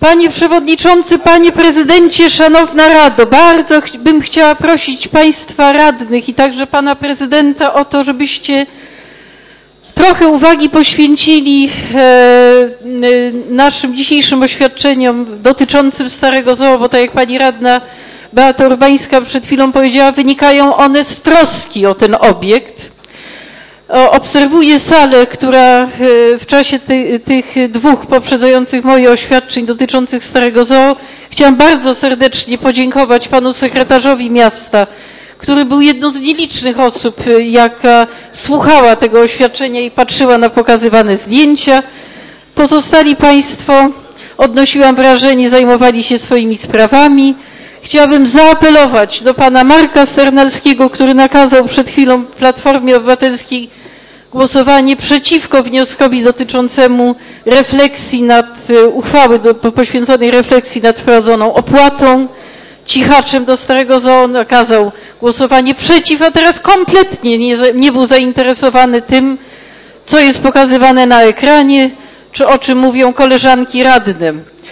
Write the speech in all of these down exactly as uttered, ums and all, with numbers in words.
Panie Przewodniczący, Panie Prezydencie, Szanowna Rado, bardzo ch bym chciała prosić Państwa radnych i także Pana Prezydenta o to, żebyście trochę uwagi poświęcili e, e, naszym dzisiejszym oświadczeniom dotyczącym Starego Zoo, bo tak jak Pani Radna Beata Urbańska przed chwilą powiedziała, wynikają one z troski o ten obiekt. Obserwuję salę, która w czasie ty, tych dwóch poprzedzających moich oświadczeń dotyczących Starego Zoo chciałam bardzo serdecznie podziękować panu sekretarzowi miasta, który był jedną z nielicznych osób, jaka słuchała tego oświadczenia i patrzyła na pokazywane zdjęcia. Pozostali państwo, odnosiłam wrażenie, zajmowali się swoimi sprawami. Chciałabym zaapelować do pana Marka Sternalskiego, który nakazał przed chwilą Platformie Obywatelskiej głosowanie przeciwko wnioskowi dotyczącemu refleksji nad, uchwały do, poświęconej refleksji nad wprowadzoną opłatą, cichaczem do Starego Zoo, nakazał głosowanie przeciw, a teraz kompletnie nie, nie był zainteresowany tym, co jest pokazywane na ekranie, czy o czym mówią koleżanki radne.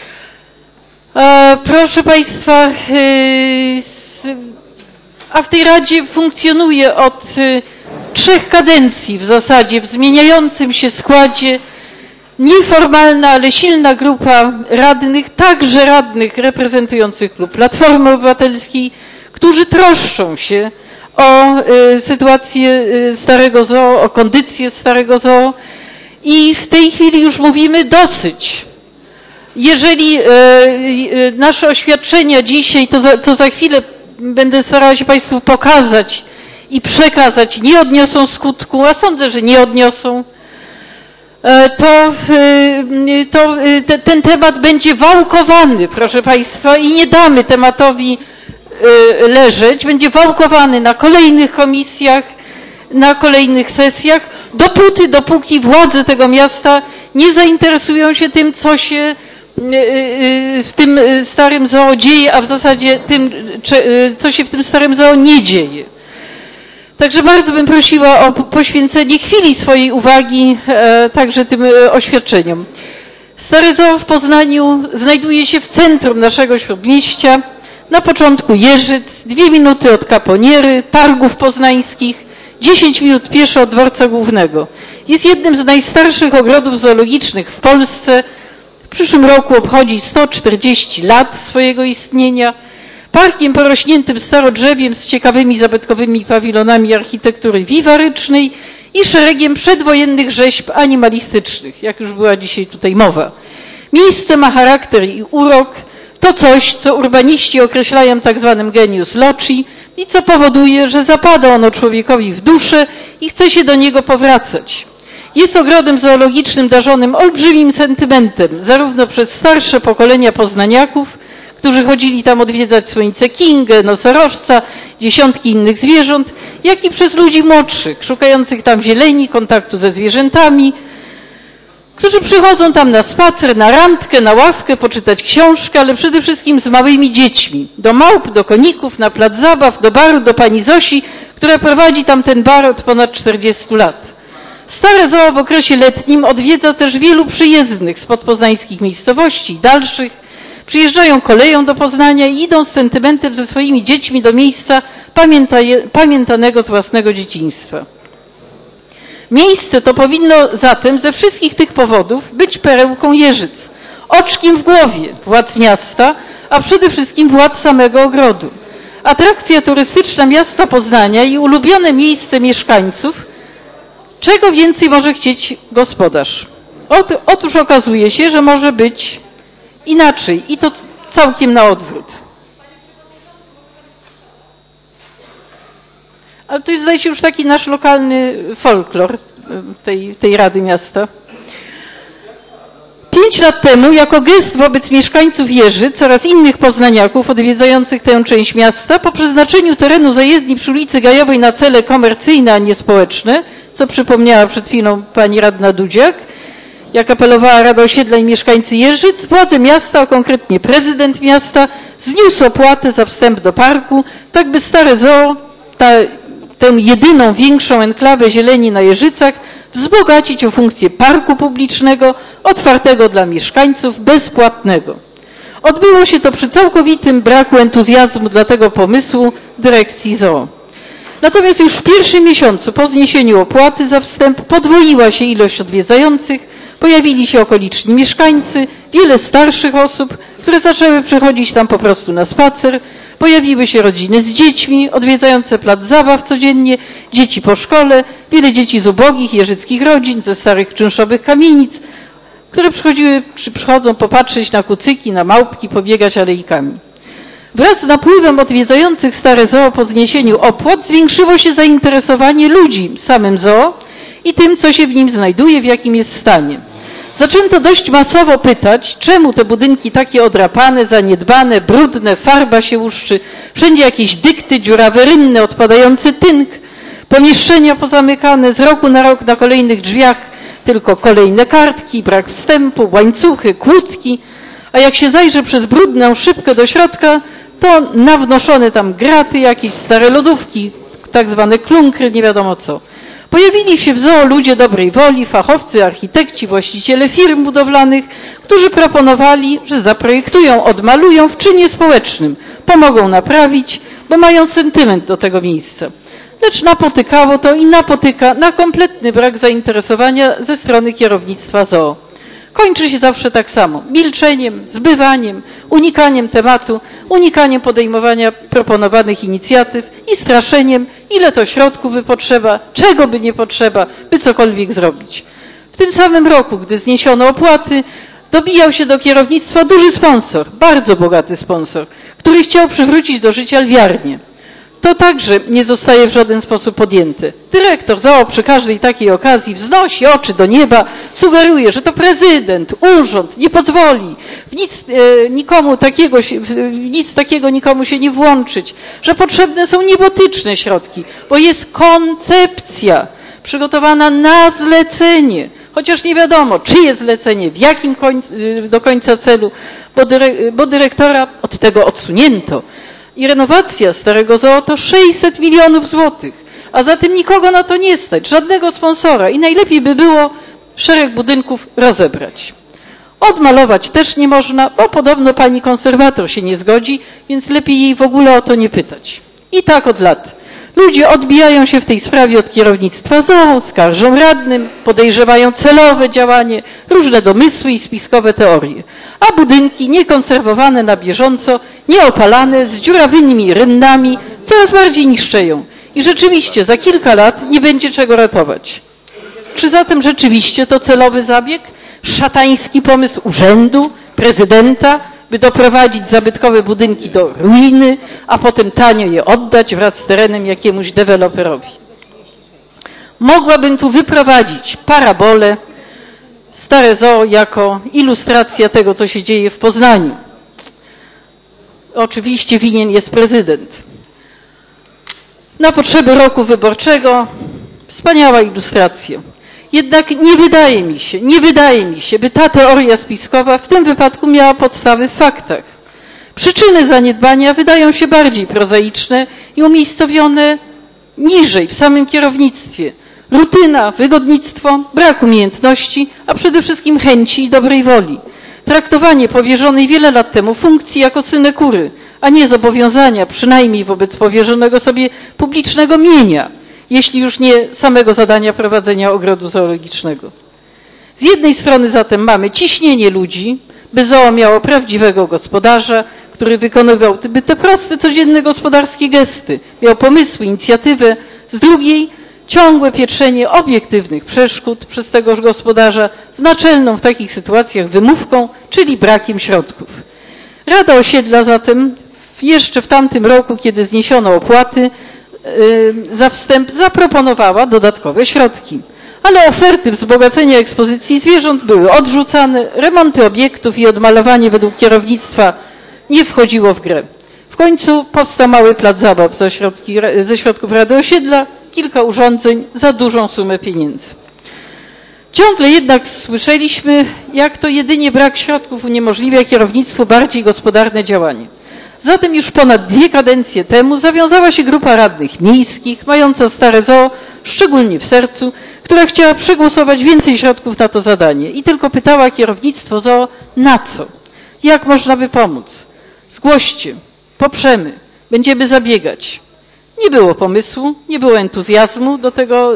Proszę Państwa, a w tej Radzie funkcjonuje od trzech kadencji w zasadzie w zmieniającym się składzie nieformalna, ale silna grupa radnych, także radnych reprezentujących klub Platformy Obywatelskiej, którzy troszczą się o sytuację Starego Zoo, o kondycję Starego Zoo i w tej chwili już mówimy dosyć. Jeżeli e, e, nasze oświadczenia dzisiaj, to za, co za chwilę będę starała się Państwu pokazać i przekazać, nie odniosą skutku, a sądzę, że nie odniosą, e, to, e, to e, te, ten temat będzie wałkowany, proszę Państwa, i nie damy tematowi e, leżeć. Będzie wałkowany na kolejnych komisjach, na kolejnych sesjach, dopóty, dopóki władze tego miasta nie zainteresują się tym, co się w tym Starym Zoo dzieje, a w zasadzie tym, co się w tym Starym Zoo nie dzieje. Także bardzo bym prosiła o poświęcenie chwili swojej uwagi także tym oświadczeniom. Stare Zoo w Poznaniu znajduje się w centrum naszego śródmieścia, na początku Jeżyc, dwie minuty od Kaponiery, targów poznańskich, dziesięć minut pieszo od dworca głównego. Jest jednym z najstarszych ogrodów zoologicznych w Polsce. W przyszłym roku obchodzi sto czterdzieści lat swojego istnienia. Parkiem porośniętym starodrzewiem z ciekawymi zabytkowymi pawilonami architektury wiwarycznej i szeregiem przedwojennych rzeźb animalistycznych, jak już była dzisiaj tutaj mowa. Miejsce ma charakter i urok. To coś, co urbaniści określają tak zwanym genius loci i co powoduje, że zapada ono człowiekowi w duszę i chce się do niego powracać. Jest ogrodem zoologicznym darzonym olbrzymim sentymentem, zarówno przez starsze pokolenia poznaniaków, którzy chodzili tam odwiedzać słońce Kingę, nosorożca, dziesiątki innych zwierząt, jak i przez ludzi młodszych, szukających tam zieleni, kontaktu ze zwierzętami, którzy przychodzą tam na spacer, na randkę, na ławkę, poczytać książkę, ale przede wszystkim z małymi dziećmi. Do małp, do koników, na plac zabaw, do baru, do pani Zosi, która prowadzi tam ten bar od ponad czterdziestu lat. Stare Zoo w okresie letnim odwiedza też wielu przyjezdnych z podpoznańskich miejscowości, dalszych. Przyjeżdżają koleją do Poznania i idą z sentymentem ze swoimi dziećmi do miejsca pamiętanego z własnego dzieciństwa. Miejsce to powinno zatem ze wszystkich tych powodów być perełką Jeżyc, oczkiem w głowie władz miasta, a przede wszystkim władz samego ogrodu. Atrakcja turystyczna miasta Poznania i ulubione miejsce mieszkańców. Czego więcej może chcieć gospodarz? Otóż okazuje się, że może być inaczej i to całkiem na odwrót. Ale to jest, zdaje się, już taki nasz lokalny folklor tej, tej Rady Miasta. Pięć lat temu, jako gest wobec mieszkańców Jeżyc oraz innych poznaniaków odwiedzających tę część miasta, po przeznaczeniu terenu zajezdni przy ulicy Gajowej na cele komercyjne, a nie społeczne, co przypomniała przed chwilą pani radna Dudziak, jak apelowała Rada Osiedla i mieszkańcy Jeżyc, władze miasta, a konkretnie prezydent miasta, zniósł opłatę za wstęp do parku, tak by Stare Zoo, ta, tę jedyną większą enklawę zieleni na Jeżycach, wzbogacić o funkcję parku publicznego, otwartego dla mieszkańców, bezpłatnego. Odbyło się to przy całkowitym braku entuzjazmu dla tego pomysłu dyrekcji zoo. Natomiast już w pierwszym miesiącu po zniesieniu opłaty za wstęp podwoiła się ilość odwiedzających, pojawili się okoliczni mieszkańcy, wiele starszych osób, które zaczęły przychodzić tam po prostu na spacer, pojawiły się rodziny z dziećmi, odwiedzające plac zabaw codziennie, dzieci po szkole, wiele dzieci z ubogich jeżyckich rodzin, ze starych czynszowych kamienic, które przychodziły, przychodzą popatrzeć na kucyki, na małpki, pobiegać alejkami. Wraz z napływem odwiedzających stare zoo po zniesieniu opłat zwiększyło się zainteresowanie ludzi samym zoo i tym, co się w nim znajduje, w jakim jest stanie. Zaczęto dość masowo pytać, czemu te budynki takie odrapane, zaniedbane, brudne, farba się łuszczy, wszędzie jakieś dykty, dziurawe rynny, odpadający tynk, pomieszczenia pozamykane, z roku na rok na kolejnych drzwiach tylko kolejne kartki, brak wstępu, łańcuchy, kłódki, a jak się zajrzy przez brudną szybkę do środka, to nawnoszone tam graty, jakieś stare lodówki, tak zwane klunkry, nie wiadomo co. Pojawili się w zoo ludzie dobrej woli, fachowcy, architekci, właściciele firm budowlanych, którzy proponowali, że zaprojektują, odmalują w czynie społecznym, pomogą naprawić, bo mają sentyment do tego miejsca. Lecz napotykało to i napotyka na kompletny brak zainteresowania ze strony kierownictwa zoo. Kończy się zawsze tak samo. Milczeniem, zbywaniem, unikaniem tematu, unikaniem podejmowania proponowanych inicjatyw i straszeniem, ile to środków by potrzeba, czego by nie potrzeba, by cokolwiek zrobić. W tym samym roku, gdy zniesiono opłaty, dobijał się do kierownictwa duży sponsor, bardzo bogaty sponsor, który chciał przywrócić do życia lwiarnię. To także nie zostaje w żaden sposób podjęte. Dyrektor zoo przy każdej takiej okazji wznosi oczy do nieba, sugeruje, że to prezydent, urząd nie pozwoli w nic, e, nikomu takiego, w nic takiego nikomu się nie włączyć, że potrzebne są niebotyczne środki, bo jest koncepcja przygotowana na zlecenie, chociaż nie wiadomo, czyje zlecenie, w jakim końcu, do końca celu, bo, dyre, bo dyrektora od tego odsunięto. I renowacja starego zoo to sześćset milionów złotych, a zatem nikogo na to nie stać, żadnego sponsora i najlepiej by było szereg budynków rozebrać. Odmalować też nie można, bo podobno pani konserwator się nie zgodzi, więc lepiej jej w ogóle o to nie pytać. I tak od lat. Ludzie odbijają się w tej sprawie od kierownictwa zoo, skarżą radnym, podejrzewają celowe działanie, różne domysły i spiskowe teorie. A budynki niekonserwowane na bieżąco, nieopalane, z dziurawymi rynnami coraz bardziej niszczeją. I rzeczywiście za kilka lat nie będzie czego ratować. Czy zatem rzeczywiście to celowy zabieg? Szatański pomysł urzędu, prezydenta, by doprowadzić zabytkowe budynki do ruiny, a potem tanio je oddać wraz z terenem jakiemuś deweloperowi. Mogłabym tu wyprowadzić parabolę, stare zoo jako ilustracja tego, co się dzieje w Poznaniu. Oczywiście winien jest prezydent. Na potrzeby roku wyborczego wspaniała ilustracja. Jednak nie wydaje mi się, nie wydaje mi się, by ta teoria spiskowa w tym wypadku miała podstawy w faktach. Przyczyny zaniedbania wydają się bardziej prozaiczne i umiejscowione niżej, w samym kierownictwie. Rutyna, wygodnictwo, brak umiejętności, a przede wszystkim chęci i dobrej woli. Traktowanie powierzonej wiele lat temu funkcji jako synekury, a nie zobowiązania, przynajmniej wobec powierzonego sobie publicznego mienia, jeśli już nie samego zadania prowadzenia ogrodu zoologicznego. Z jednej strony zatem mamy ciśnienie ludzi, by zoo miało prawdziwego gospodarza, który wykonywałby te proste, codzienne gospodarskie gesty, miał pomysły, inicjatywę. Z drugiej ciągłe pieczenie obiektywnych przeszkód przez tegoż gospodarza z naczelną w takich sytuacjach wymówką, czyli brakiem środków. Rada Osiedla zatem jeszcze w tamtym roku, kiedy zniesiono opłaty za wstęp, zaproponowała dodatkowe środki. Ale oferty wzbogacenia ekspozycji zwierząt były odrzucane, remonty obiektów i odmalowanie według kierownictwa nie wchodziło w grę. W końcu powstał mały plac zabaw ze, środki, ze środków Rady Osiedla, kilka urządzeń za dużą sumę pieniędzy. Ciągle jednak słyszeliśmy, jak to jedynie brak środków uniemożliwia kierownictwu bardziej gospodarne działanie. Zatem już ponad dwie kadencje temu zawiązała się grupa radnych miejskich, mająca stare zoo, szczególnie w sercu, która chciała przegłosować więcej środków na to zadanie i tylko pytała kierownictwo zoo, na co. Jak można by pomóc? Zgłoście, poprzemy, będziemy zabiegać. Nie było pomysłu, nie było entuzjazmu do tego,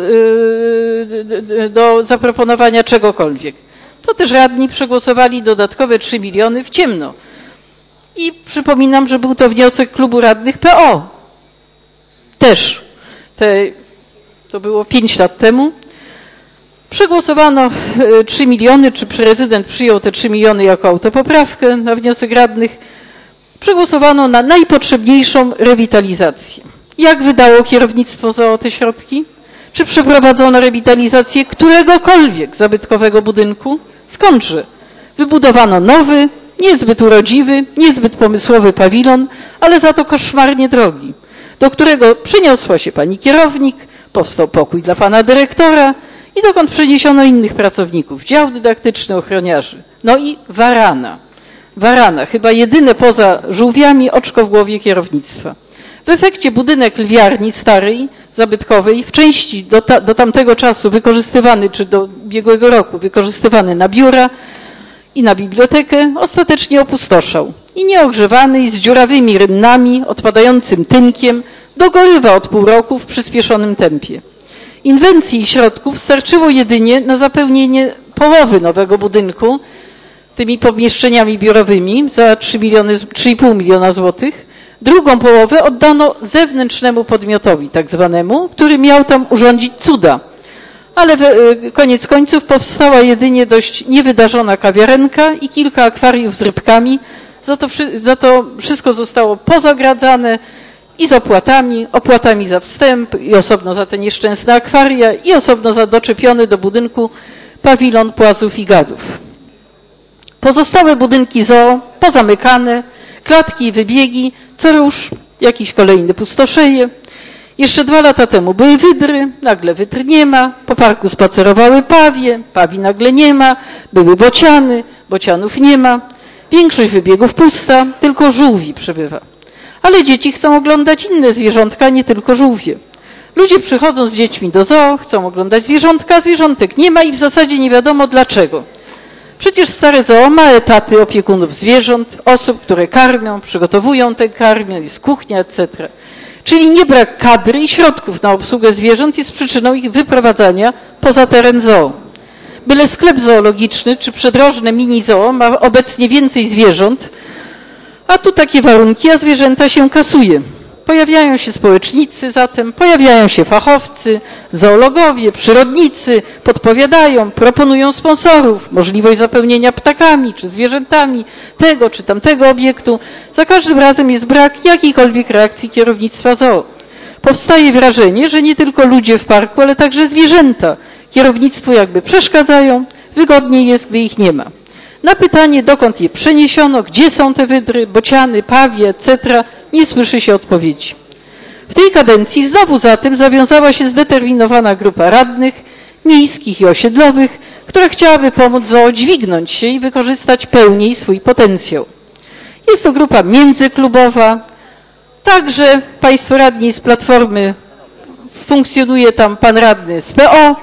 do zaproponowania czegokolwiek. To też radni przegłosowali dodatkowe trzy miliony w ciemno. I przypominam, że był to wniosek klubu radnych P O. Też. Te, to było pięć lat temu. Przegłosowano trzy miliony, czy prezydent przyjął te trzy miliony jako autopoprawkę na wniosek radnych. Przegłosowano na najpotrzebniejszą rewitalizację. Jak wydało kierownictwo Z O O te środki? Czy przeprowadzono rewitalizację któregokolwiek zabytkowego budynku? Skądże? Wybudowano nowy, niezbyt urodziwy, niezbyt pomysłowy pawilon, ale za to koszmarnie drogi, do którego przyniosła się pani kierownik, powstał pokój dla pana dyrektora i dokąd przeniesiono innych pracowników, dział dydaktyczny, ochroniarzy. No i warana. Warana, chyba jedyne poza żółwiami oczko w głowie kierownictwa. W efekcie budynek lwiarni starej, zabytkowej, w części do, ta, do tamtego czasu wykorzystywany, czy do ubiegłego roku wykorzystywany na biura i na bibliotekę, ostatecznie opustoszał. I nieogrzewany i z dziurawymi rynnami, odpadającym tynkiem, dogorywa od pół roku w przyspieszonym tempie. Inwencji i środków starczyło jedynie na zapełnienie połowy nowego budynku tymi pomieszczeniami biurowymi za trzy miliony, trzy i pół miliona złotych. Drugą połowę oddano zewnętrznemu podmiotowi, tak zwanemu, który miał tam urządzić cuda. Ale koniec końców powstała jedynie dość niewydarzona kawiarenka i kilka akwariów z rybkami. Za to, za to wszystko zostało pozagradzane i z opłatami, opłatami za wstęp i osobno za te nieszczęsne akwaria i osobno za doczepiony do budynku pawilon płazów i gadów. Pozostałe budynki Z O O pozamykane, klatki i wybiegi, co rusz jakiś kolejny pustoszeje. Jeszcze dwa lata temu były wydry, nagle wydr nie ma, po parku spacerowały pawie, pawi nagle nie ma, były bociany, bocianów nie ma. Większość wybiegów pusta, tylko żółwi przybywa. Ale dzieci chcą oglądać inne zwierzątka, nie tylko żółwie. Ludzie przychodzą z dziećmi do zoo, chcą oglądać zwierzątka, zwierzątek nie ma i w zasadzie nie wiadomo dlaczego. Przecież stare zoo ma etaty opiekunów zwierząt, osób, które karmią, przygotowują te karmią, jest kuchnia, et cetera. Czyli nie brak kadry i środków na obsługę zwierząt jest przyczyną ich wyprowadzania poza teren zoo. Byle sklep zoologiczny czy przydrożne mini zoo ma obecnie więcej zwierząt, a tu takie warunki, a zwierzęta się kasuje. Pojawiają się społecznicy zatem, pojawiają się fachowcy, zoologowie, przyrodnicy, podpowiadają, proponują sponsorów, możliwość zapełnienia ptakami czy zwierzętami tego czy tamtego obiektu. Za każdym razem jest brak jakiejkolwiek reakcji kierownictwa zoo. Powstaje wrażenie, że nie tylko ludzie w parku, ale także zwierzęta kierownictwu jakby przeszkadzają, wygodniej jest, gdy ich nie ma. Na pytanie, dokąd je przeniesiono, gdzie są te wydry, bociany, pawie, et cetera, nie słyszy się odpowiedzi. W tej kadencji znowu zatem zawiązała się zdeterminowana grupa radnych, miejskich i osiedlowych, która chciałaby pomóc zoo dźwignąć się i wykorzystać pełniej swój potencjał. Jest to grupa międzyklubowa, także państwo radni z Platformy, funkcjonuje tam pan radny z P O.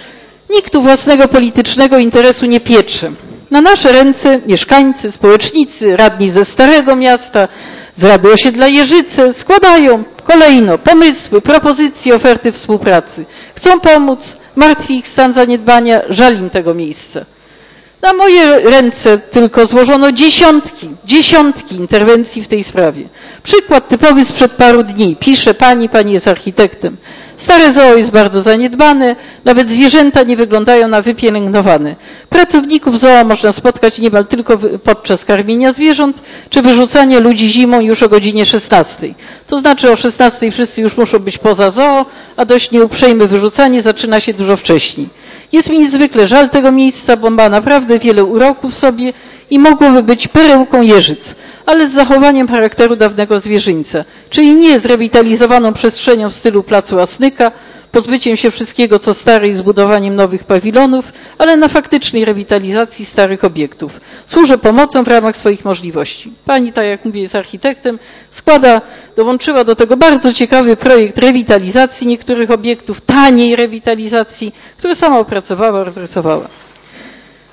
Nikt tu własnego politycznego interesu nie piecze. Na nasze ręce mieszkańcy, społecznicy, radni ze Starego Miasta, z Rady Osiedla Jeżyce składają kolejno pomysły, propozycje, oferty współpracy. Chcą pomóc, martwi ich stan zaniedbania, żal im tego miejsca. Na moje ręce tylko złożono dziesiątki, dziesiątki interwencji w tej sprawie. Przykład typowy sprzed paru dni. Pisze pani, pani jest architektem. Stare zoo jest bardzo zaniedbane, nawet zwierzęta nie wyglądają na wypielęgnowane. Pracowników zoo można spotkać niemal tylko podczas karmienia zwierząt, czy wyrzucania ludzi zimą już o godzinie szesnastej. To znaczy o szesnastej wszyscy już muszą być poza zoo, a dość nieuprzejme wyrzucanie zaczyna się dużo wcześniej. Jest mi niezwykle żal tego miejsca, bo ma naprawdę wiele uroku w sobie i mogłoby być perełką Jeżyc, ale z zachowaniem charakteru dawnego zwierzyńca, czyli nie zrewitalizowaną przestrzenią w stylu placu Asnyka, pozbyciem się wszystkiego co stare i zbudowaniem nowych pawilonów, ale na faktycznej rewitalizacji starych obiektów. Służę pomocą w ramach swoich możliwości. Pani, tak jak mówię, jest architektem, składa, dołączyła do tego bardzo ciekawy projekt rewitalizacji niektórych obiektów, taniej rewitalizacji, który sama opracowała, rozrysowała.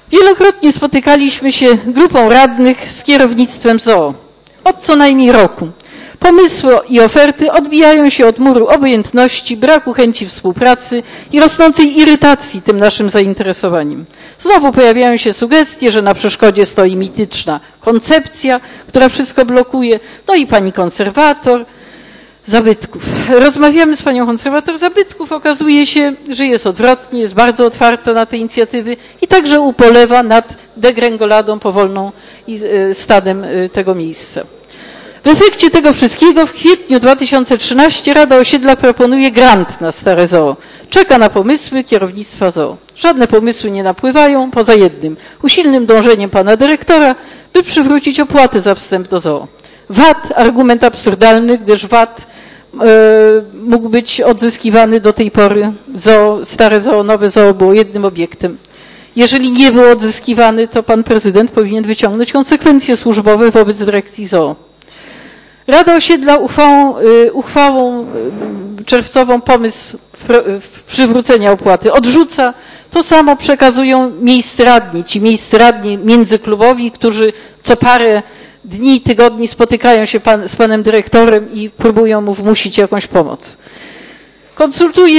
Wielokrotnie spotykaliśmy się grupą radnych z kierownictwem z o o. Od co najmniej roku. Pomysły i oferty odbijają się od muru obojętności, braku chęci współpracy i rosnącej irytacji tym naszym zainteresowaniem. Znowu pojawiają się sugestie, że na przeszkodzie stoi mityczna koncepcja, która wszystko blokuje, no i pani konserwator zabytków. Rozmawiamy z panią konserwator zabytków, okazuje się, że jest odwrotnie, jest bardzo otwarta na te inicjatywy i także upolewa nad degrengoladą powolną i stadem tego miejsca. W efekcie tego wszystkiego w kwietniu dwa tysiące trzynastego Rada Osiedla proponuje grant na stare z o o. Czeka na pomysły kierownictwa z o o. Żadne pomysły nie napływają, poza jednym. Usilnym dążeniem pana dyrektora, by przywrócić opłatę za wstęp do z o o. V A T, argument absurdalny, gdyż V A T e, mógł być odzyskiwany do tej pory. Z o o, stare z o o, nowe z o o było jednym obiektem. Jeżeli nie był odzyskiwany, to pan prezydent powinien wyciągnąć konsekwencje służbowe wobec dyrekcji z o o. Rada Osiedla uchwałą, uchwałą czerwcową pomysł przywrócenia opłaty odrzuca. To samo przekazują miejscy radni, ci miejscy radni międzyklubowi, którzy co parę dni, tygodni spotykają się pan, z panem dyrektorem i próbują mu wmusić jakąś pomoc. Konsultuję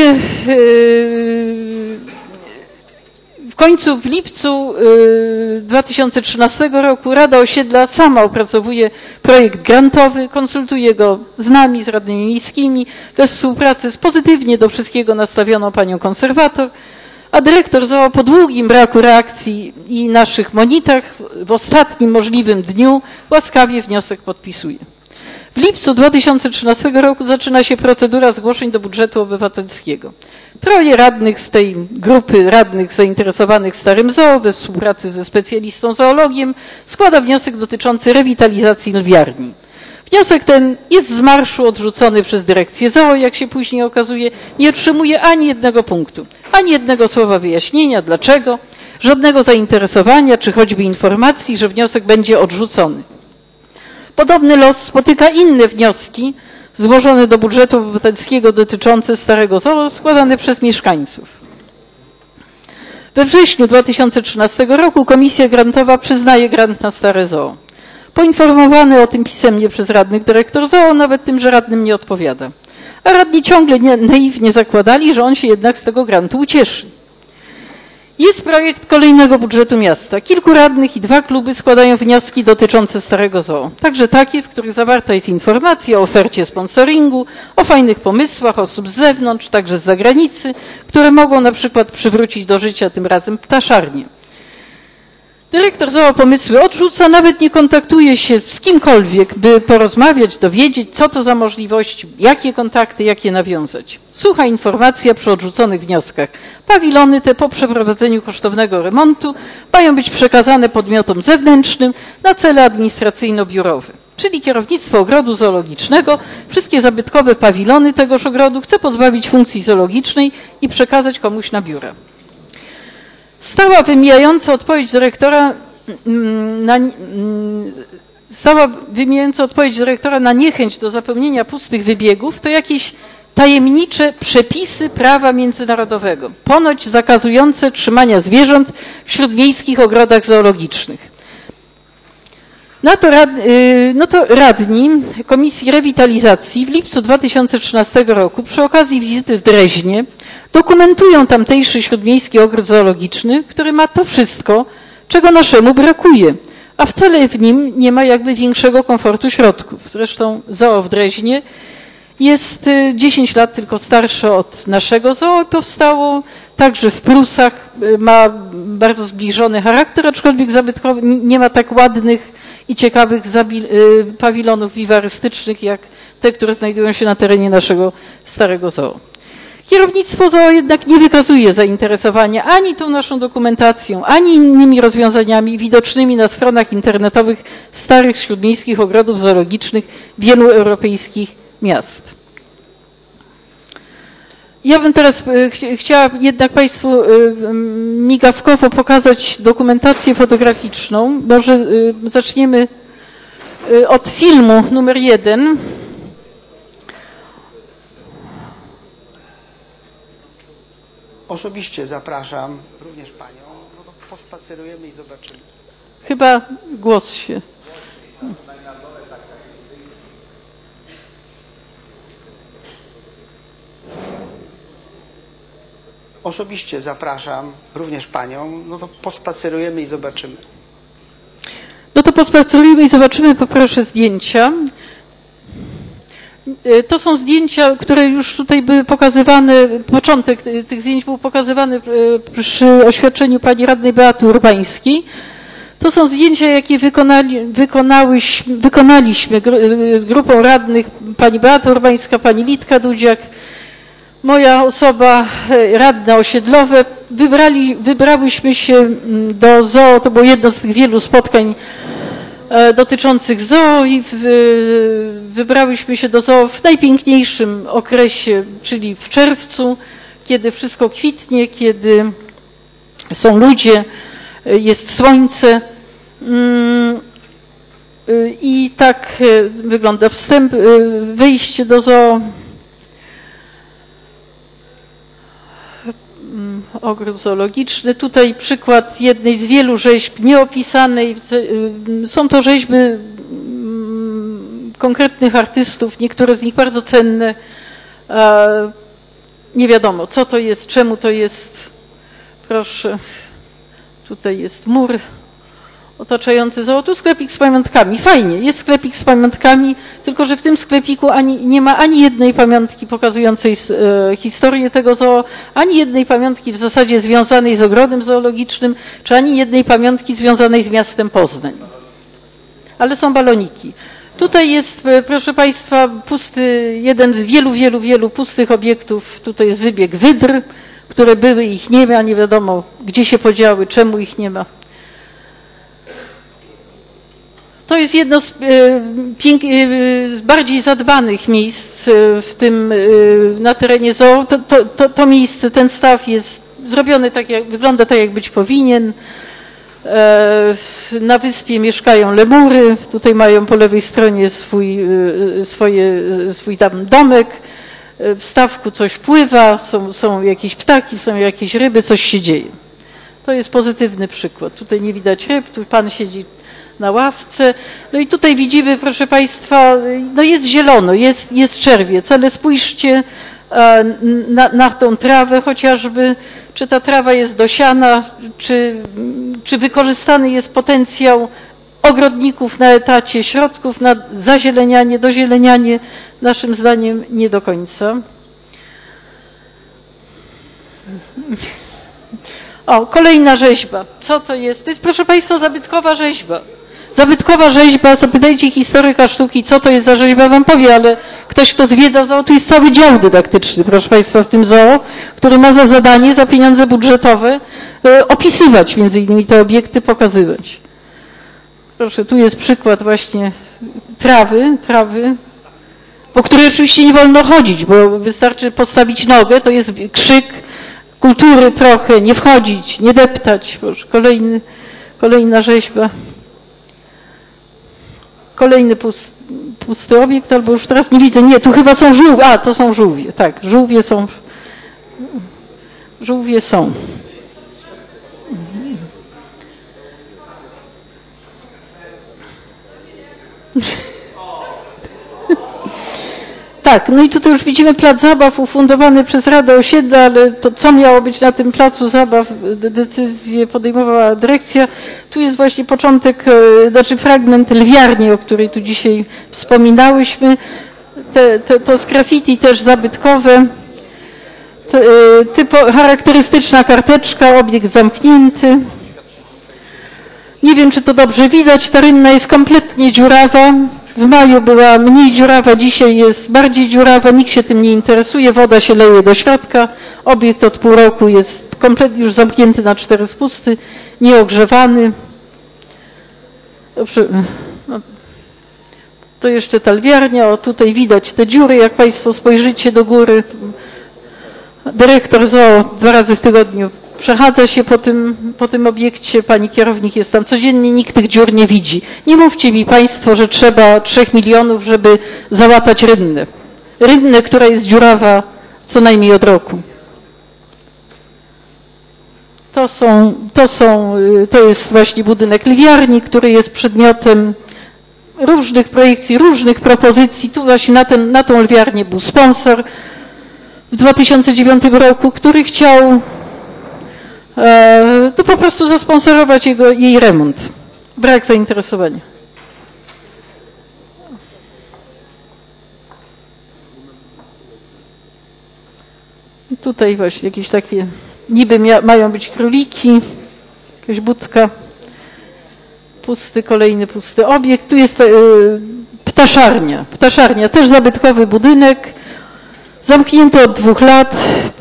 yy, w końcu w lipcu dwa tysiące trzynastego roku Rada Osiedla sama opracowuje projekt grantowy, konsultuje go z nami, z radnymi miejskimi, we współpracy z pozytywnie do wszystkiego nastawioną panią konserwator, a dyrektor z o o po długim braku reakcji i naszych monitach w ostatnim możliwym dniu łaskawie wniosek podpisuje. W lipcu dwa tysiące trzynastego roku zaczyna się procedura zgłoszeń do budżetu obywatelskiego. Troje radnych z tej grupy radnych zainteresowanych starym z o o we współpracy ze specjalistą zoologiem składa wniosek dotyczący rewitalizacji lwiarni. Wniosek ten jest z marszu odrzucony przez dyrekcję z o o, jak się później okazuje, nie otrzymuje ani jednego punktu, ani jednego słowa wyjaśnienia, dlaczego, żadnego zainteresowania, czy choćby informacji, że wniosek będzie odrzucony. Podobny los spotyka inne wnioski złożone do budżetu obywatelskiego dotyczące starego z o o, składane przez mieszkańców. We wrześniu dwa tysiące trzynastego roku Komisja Grantowa przyznaje grant na stare z o o. Poinformowany o tym pisemnie przez radnych dyrektor z o o nawet tym, że radnym nie odpowiada. A radni ciągle nie, naiwnie zakładali, że on się jednak z tego grantu ucieszy. Jest projekt kolejnego budżetu miasta. Kilku radnych i dwa kluby składają wnioski dotyczące starego z o o. Także takie, w których zawarta jest informacja o ofercie sponsoringu, o fajnych pomysłach osób z zewnątrz, także z zagranicy, które mogą na przykład przywrócić do życia tym razem ptaszarnię. Dyrektor z o o pomysły odrzuca, nawet nie kontaktuje się z kimkolwiek, by porozmawiać, dowiedzieć, co to za możliwości, jakie kontakty, jak je nawiązać. Sucha informacja przy odrzuconych wnioskach. Pawilony te po przeprowadzeniu kosztownego remontu mają być przekazane podmiotom zewnętrznym na cele administracyjno-biurowe. Czyli kierownictwo ogrodu zoologicznego wszystkie zabytkowe pawilony tegoż ogrodu chce pozbawić funkcji zoologicznej i przekazać komuś na biura. Stała wymijająca odpowiedź dyrektora na, stała wymijająca odpowiedź dyrektora na niechęć do zapełnienia pustych wybiegów to jakieś tajemnicze przepisy prawa międzynarodowego, ponoć zakazujące trzymania zwierząt w śródmiejskich ogrodach zoologicznych. No to, rad, no to radni Komisji Rewitalizacji w lipcu dwa tysiące trzynastego roku przy okazji wizyty w Dreźnie dokumentują tamtejszy śródmiejski ogród zoologiczny, który ma to wszystko, czego naszemu brakuje, a wcale w nim nie ma jakby większego komfortu środków. Zresztą z o o w Dreźnie jest dziesięć lat tylko starsze od naszego z o o, powstało także w Prusach, ma bardzo zbliżony charakter, aczkolwiek zabytkowy, nie ma tak ładnych i ciekawych pawilonów wiwarystycznych jak te, które znajdują się na terenie naszego starego z o o. Kierownictwo z o o jednak nie wykazuje zainteresowania ani tą naszą dokumentacją, ani innymi rozwiązaniami widocznymi na stronach internetowych starych śródmiejskich ogrodów zoologicznych wielu europejskich miast. Ja bym teraz ch chciała jednak Państwu migawkowo pokazać dokumentację fotograficzną. Może zaczniemy od filmu numer jeden. Osobiście zapraszam również Panią. pospacerujemy i zobaczymy. Chyba głos się. Osobiście zapraszam również panią, no to pospacerujemy i zobaczymy. No to pospacerujmy i zobaczymy, poproszę zdjęcia. To są zdjęcia, które już tutaj były pokazywane, początek tych zdjęć był pokazywany przy oświadczeniu pani radnej Beaty Urbańskiej. To są zdjęcia, jakie wykonali, wykonałyśmy, wykonaliśmy z grupą radnych, pani Beata Urbańska, pani Litka Dudziak, moja osoba, radne osiedlowe. Wybrali, wybrałyśmy się do zoo, to było jedno z tych wielu spotkań dotyczących zoo i wybrałyśmy się do zoo w najpiękniejszym okresie, czyli w czerwcu, kiedy wszystko kwitnie, kiedy są ludzie, jest słońce. I tak wygląda wstęp, wejście do zoo. Ogród zoologiczny. Tutaj przykład jednej z wielu rzeźb nieopisanej. Są to rzeźby konkretnych artystów, niektóre z nich bardzo cenne. Nie wiadomo, co to jest, czemu to jest. Proszę, tutaj jest mur otaczający zoo. Tu sklepik z pamiątkami. Fajnie, jest sklepik z pamiątkami, tylko że w tym sklepiku ani, nie ma ani jednej pamiątki pokazującej e, historię tego zoo, ani jednej pamiątki w zasadzie związanej z ogrodem zoologicznym, czy ani jednej pamiątki związanej z miastem Poznań. Ale są baloniki. Tutaj jest, proszę państwa, pusty, jeden z wielu, wielu, wielu pustych obiektów. Tutaj jest wybieg wydr, które były, ich nie ma, nie wiadomo gdzie się podziały, czemu ich nie ma. To jest jedno z, z bardziej zadbanych miejsc w tym, na terenie zoo. To, to, to, to miejsce, ten staw jest zrobiony tak, jak wygląda tak, jak być powinien. Na wyspie mieszkają lemury, tutaj mają po lewej stronie swój, swoje, swój tam domek. W stawku coś pływa, są, są jakieś ptaki, są jakieś ryby, coś się dzieje. To jest pozytywny przykład. Tutaj nie widać ryb, tu pan siedzi na ławce. No i tutaj widzimy, proszę państwa, no jest zielono, jest, jest czerwiec, ale spójrzcie na, na tą trawę chociażby, czy ta trawa jest dosiana, czy, czy wykorzystany jest potencjał ogrodników na etacie, środków na zazielenianie, dozielenianie, naszym zdaniem nie do końca. O, kolejna rzeźba. Co to jest? To jest, proszę państwa, zabytkowa rzeźba. Zabytkowa rzeźba, zapytajcie historyka sztuki, co to jest za rzeźba, wam powie, ale ktoś, kto zwiedza zoo, tu jest cały dział dydaktyczny, proszę państwa, w tym zoo, który ma za zadanie, za pieniądze budżetowe e, opisywać między innymi te obiekty, pokazywać. Proszę, tu jest przykład właśnie trawy, trawy, po której oczywiście nie wolno chodzić, bo wystarczy postawić nogę, to jest krzyk kultury trochę, nie wchodzić, nie deptać. Proszę, kolejny, kolejna rzeźba. Kolejny pusty, pusty obiekt, albo już teraz nie widzę. Nie, tu chyba są żółwie. A, to są żółwie. Tak, żółwie są. Żółwie są. Tak, no i tutaj już widzimy plac zabaw ufundowany przez Radę Osiedla, ale to co miało być na tym placu zabaw, decyzję podejmowała dyrekcja. Tu jest właśnie początek, znaczy fragment lwiarni, o której tu dzisiaj wspominałyśmy. Te, te, to z graffiti też zabytkowe. Te, typo, charakterystyczna karteczka, obiekt zamknięty. Nie wiem, czy to dobrze widać, ta rynna jest kompletnie dziurawa. W maju była mniej dziurawa, dzisiaj jest bardziej dziurawa, nikt się tym nie interesuje, woda się leje do środka, obiekt od pół roku jest kompletnie już zamknięty na cztery spusty, nieogrzewany. Dobrze. No. To jeszcze ta lwiarnia, o tutaj widać te dziury, jak państwo spojrzycie do góry. Dyrektor zoo dwa razy w tygodniu przechadza się po tym, po tym obiekcie, pani kierownik jest tam codziennie, nikt tych dziur nie widzi. Nie mówcie mi państwo, że trzeba trzech milionów, żeby załatać rynnę. Rynnę, która jest dziurawa co najmniej od roku. To są, to są, to jest właśnie budynek lwiarni, który jest przedmiotem różnych projekcji, różnych propozycji. Tu właśnie na, ten, na tą lwiarnię był sponsor w dwa tysiące dziewiątym roku, który chciał e, to po prostu zasponsorować jego, jej remont. Brak zainteresowania. I tutaj właśnie jakieś takie, niby mia, mają być króliki, jakaś budka. Pusty, kolejny pusty obiekt. Tu jest e, ptaszarnia. Ptaszarnia, też zabytkowy budynek, zamknięty od dwóch lat.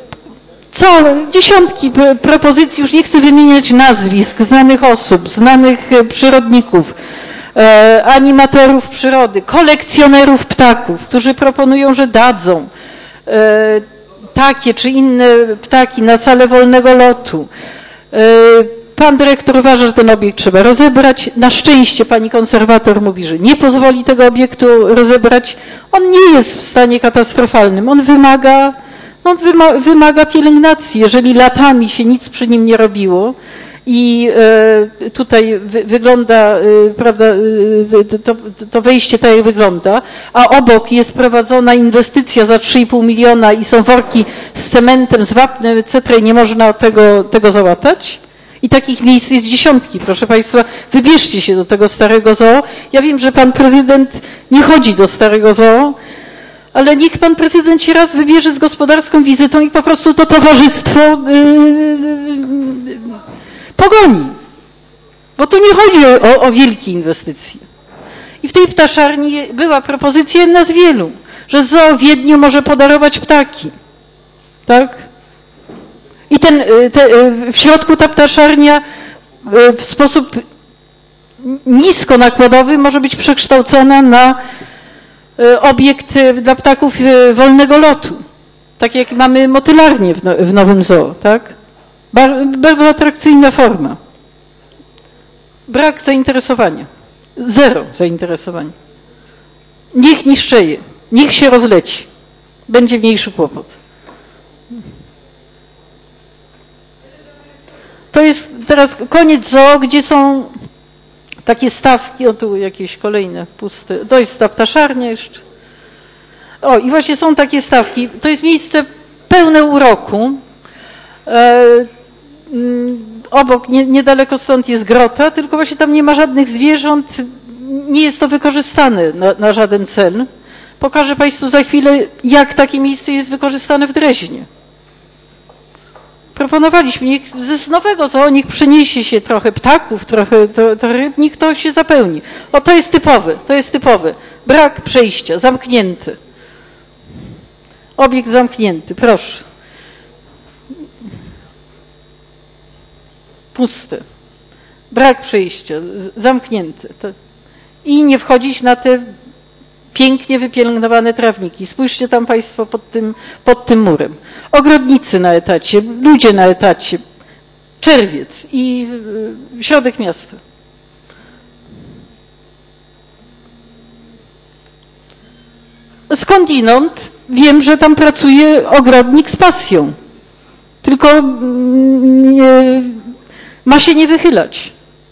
Całe, dziesiątki propozycji, już nie chcę wymieniać nazwisk, znanych osób, znanych przyrodników, e, animatorów przyrody, kolekcjonerów ptaków, którzy proponują, że dadzą e, takie czy inne ptaki na salę wolnego lotu. E, Pan dyrektor uważa, że ten obiekt trzeba rozebrać. Na szczęście pani konserwator mówi, że nie pozwoli tego obiektu rozebrać. On nie jest w stanie katastrofalnym. On wymaga, on wyma, wymaga pielęgnacji. Jeżeli latami się nic przy nim nie robiło i e, tutaj wy, wygląda, e, prawda, e, to, to wejście tak jak wygląda, a obok jest prowadzona inwestycja za trzy i pół miliona i są worki z cementem, z wapnem, et cetera i nie można tego, tego załatać. I takich miejsc jest dziesiątki. Proszę Państwa, wybierzcie się do tego starego zoo. Ja wiem, że Pan Prezydent nie chodzi do starego zoo, ale niech Pan Prezydent się raz wybierze z gospodarską wizytą i po prostu to towarzystwo yy, pogoni. Bo tu nie chodzi o, o wielkie inwestycje. I w tej ptaszarni była propozycja jedna z wielu, że zoo w Wiedniu może podarować ptaki. Tak? I ten, te, w środku ta ptaszarnia w sposób niskonakładowy może być przekształcona na obiekt dla ptaków wolnego lotu. Tak jak mamy motylarnię w, no, w Nowym Zoo, tak? Bardzo atrakcyjna forma. Brak zainteresowania. Zero zainteresowania. Niech niszczeje. Niech się rozleci. Będzie mniejszy kłopot. To jest teraz koniec zoo, gdzie są takie stawki, o tu jakieś kolejne puste, to jest ta ptaszarnia jeszcze. O i właśnie są takie stawki, to jest miejsce pełne uroku. E, obok, nie, niedaleko stąd jest grota, tylko właśnie tam nie ma żadnych zwierząt, nie jest to wykorzystane na, na żaden cel. Pokażę Państwu za chwilę, jak takie miejsce jest wykorzystane w Dreźnie. Proponowaliśmy, niech z nowego zoo, niech przyniesie się trochę ptaków, trochę to, to ryb, niech to się zapełni. O, to jest typowy, to jest typowy. Brak przejścia, zamknięty. Obiekt zamknięty, proszę. Pusty. Brak przejścia, zamknięty. To... I nie wchodzić na te pięknie wypielęgnowane trawniki. Spójrzcie tam Państwo pod tym, pod tym murem. Ogrodnicy na etacie, ludzie na etacie, czerwiec i środek miasta. Skądinąd wiem, że tam pracuje ogrodnik z pasją. Tylko nie, ma się nie wychylać.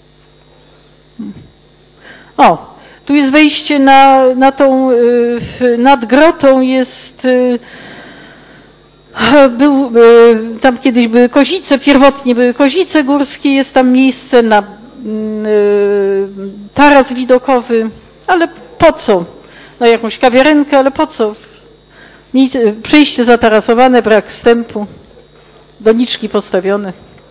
O, tu jest wejście na, na tą, nad grotą jest, był, tam kiedyś były kozice, pierwotnie były kozice górskie, jest tam miejsce na taras widokowy, ale po co? Na jakąś kawiarenkę, ale po co? Przejście zatarasowane, brak wstępu, doniczki postawione.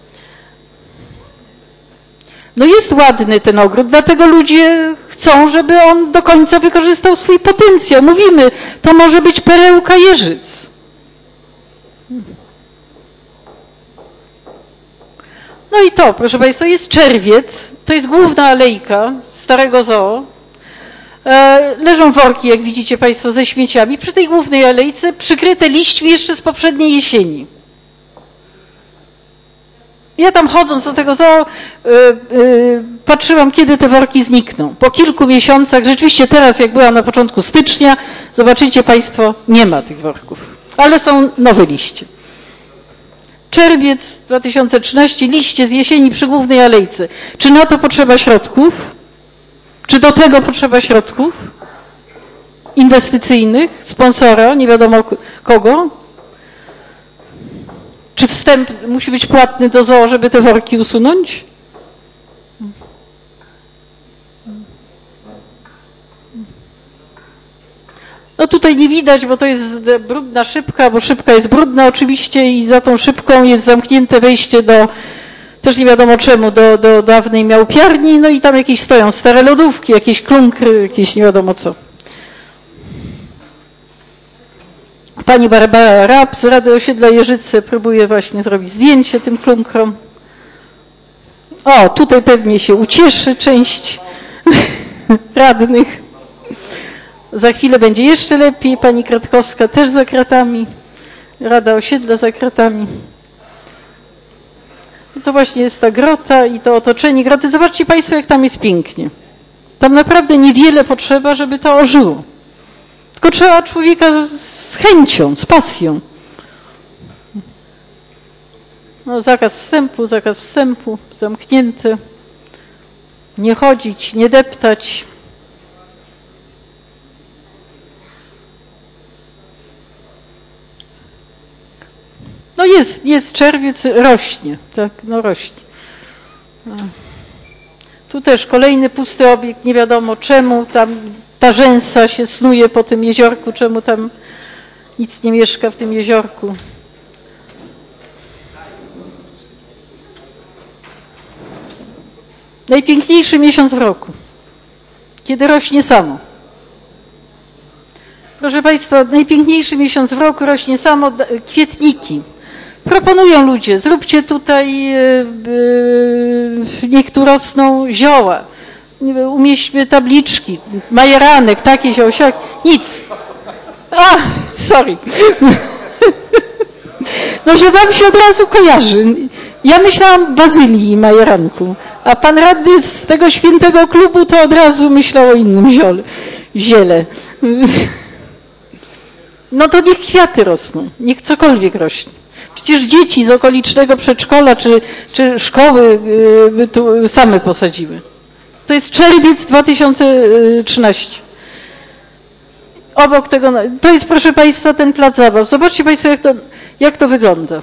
No jest ładny ten ogród, dlatego ludzie chcą, żeby on do końca wykorzystał swój potencjał. Mówimy, to może być perełka Jeżyc. No i to, proszę Państwa, jest czerwiec, to jest główna alejka starego zoo. Leżą worki, jak widzicie Państwo, ze śmieciami. Przy tej głównej alejce przykryte liśćmi jeszcze z poprzedniej jesieni. Ja tam chodząc do tego zoo yy, yy, patrzyłam, kiedy te worki znikną. Po kilku miesiącach, rzeczywiście teraz jak byłam na początku stycznia, zobaczycie Państwo, nie ma tych worków, ale są nowe liście. Czerwiec dwa tysiące trzynasty, liście z jesieni przy Głównej Alejce. Czy na to potrzeba środków? Czy do tego potrzeba środków inwestycyjnych, sponsora, nie wiadomo kogo? Czy wstęp musi być płatny do zoo, żeby te worki usunąć? No tutaj nie widać, bo to jest brudna szybka, bo szybka jest brudna oczywiście i za tą szybką jest zamknięte wejście do, też nie wiadomo czemu, do, do dawnej miałpiarni, no i tam jakieś stoją stare lodówki, jakieś klunkry, jakieś nie wiadomo co. Pani Barbara Rapp z Rady Osiedla Jeżyce próbuje właśnie zrobić zdjęcie tym klunkrom. O, tutaj pewnie się ucieszy część radnych. Za chwilę będzie jeszcze lepiej. Pani Kratkowska też za kratami. Rada Osiedla za kratami. I to właśnie jest ta grota i to otoczenie groty. Zobaczcie Państwo, jak tam jest pięknie. Tam naprawdę niewiele potrzeba, żeby to ożyło. Tylko trzeba człowieka z chęcią, z pasją. No, zakaz wstępu, zakaz wstępu, zamknięte. Nie chodzić, nie deptać. No jest, jest czerwiec, rośnie, tak, no rośnie. No. Tu też kolejny pusty obiekt, nie wiadomo czemu, tam ta rzęsa się snuje po tym jeziorku, czemu tam nic nie mieszka w tym jeziorku. Najpiękniejszy miesiąc w roku, kiedy rośnie samo. Proszę Państwa, najpiękniejszy miesiąc w roku rośnie samo, kwietniki. Proponują ludzie, zróbcie tutaj, niech tu rosną zioła, umieśćmy tabliczki, majeranek, takie zioło, siak, nic. A, sorry. No, że wam się od razu kojarzy. Ja myślałam bazylii i majeranku, a pan radny z tego świętego klubu to od razu myślał o innym ziole, ziele. No to niech kwiaty rosną, niech cokolwiek rośnie. Przecież dzieci z okolicznego przedszkola czy, czy szkoły by tu same posadziły. To jest czerwiec dwa tysiące trzynasty. Obok tego, to jest proszę Państwa ten plac zabaw. Zobaczcie Państwo jak to, jak to wygląda.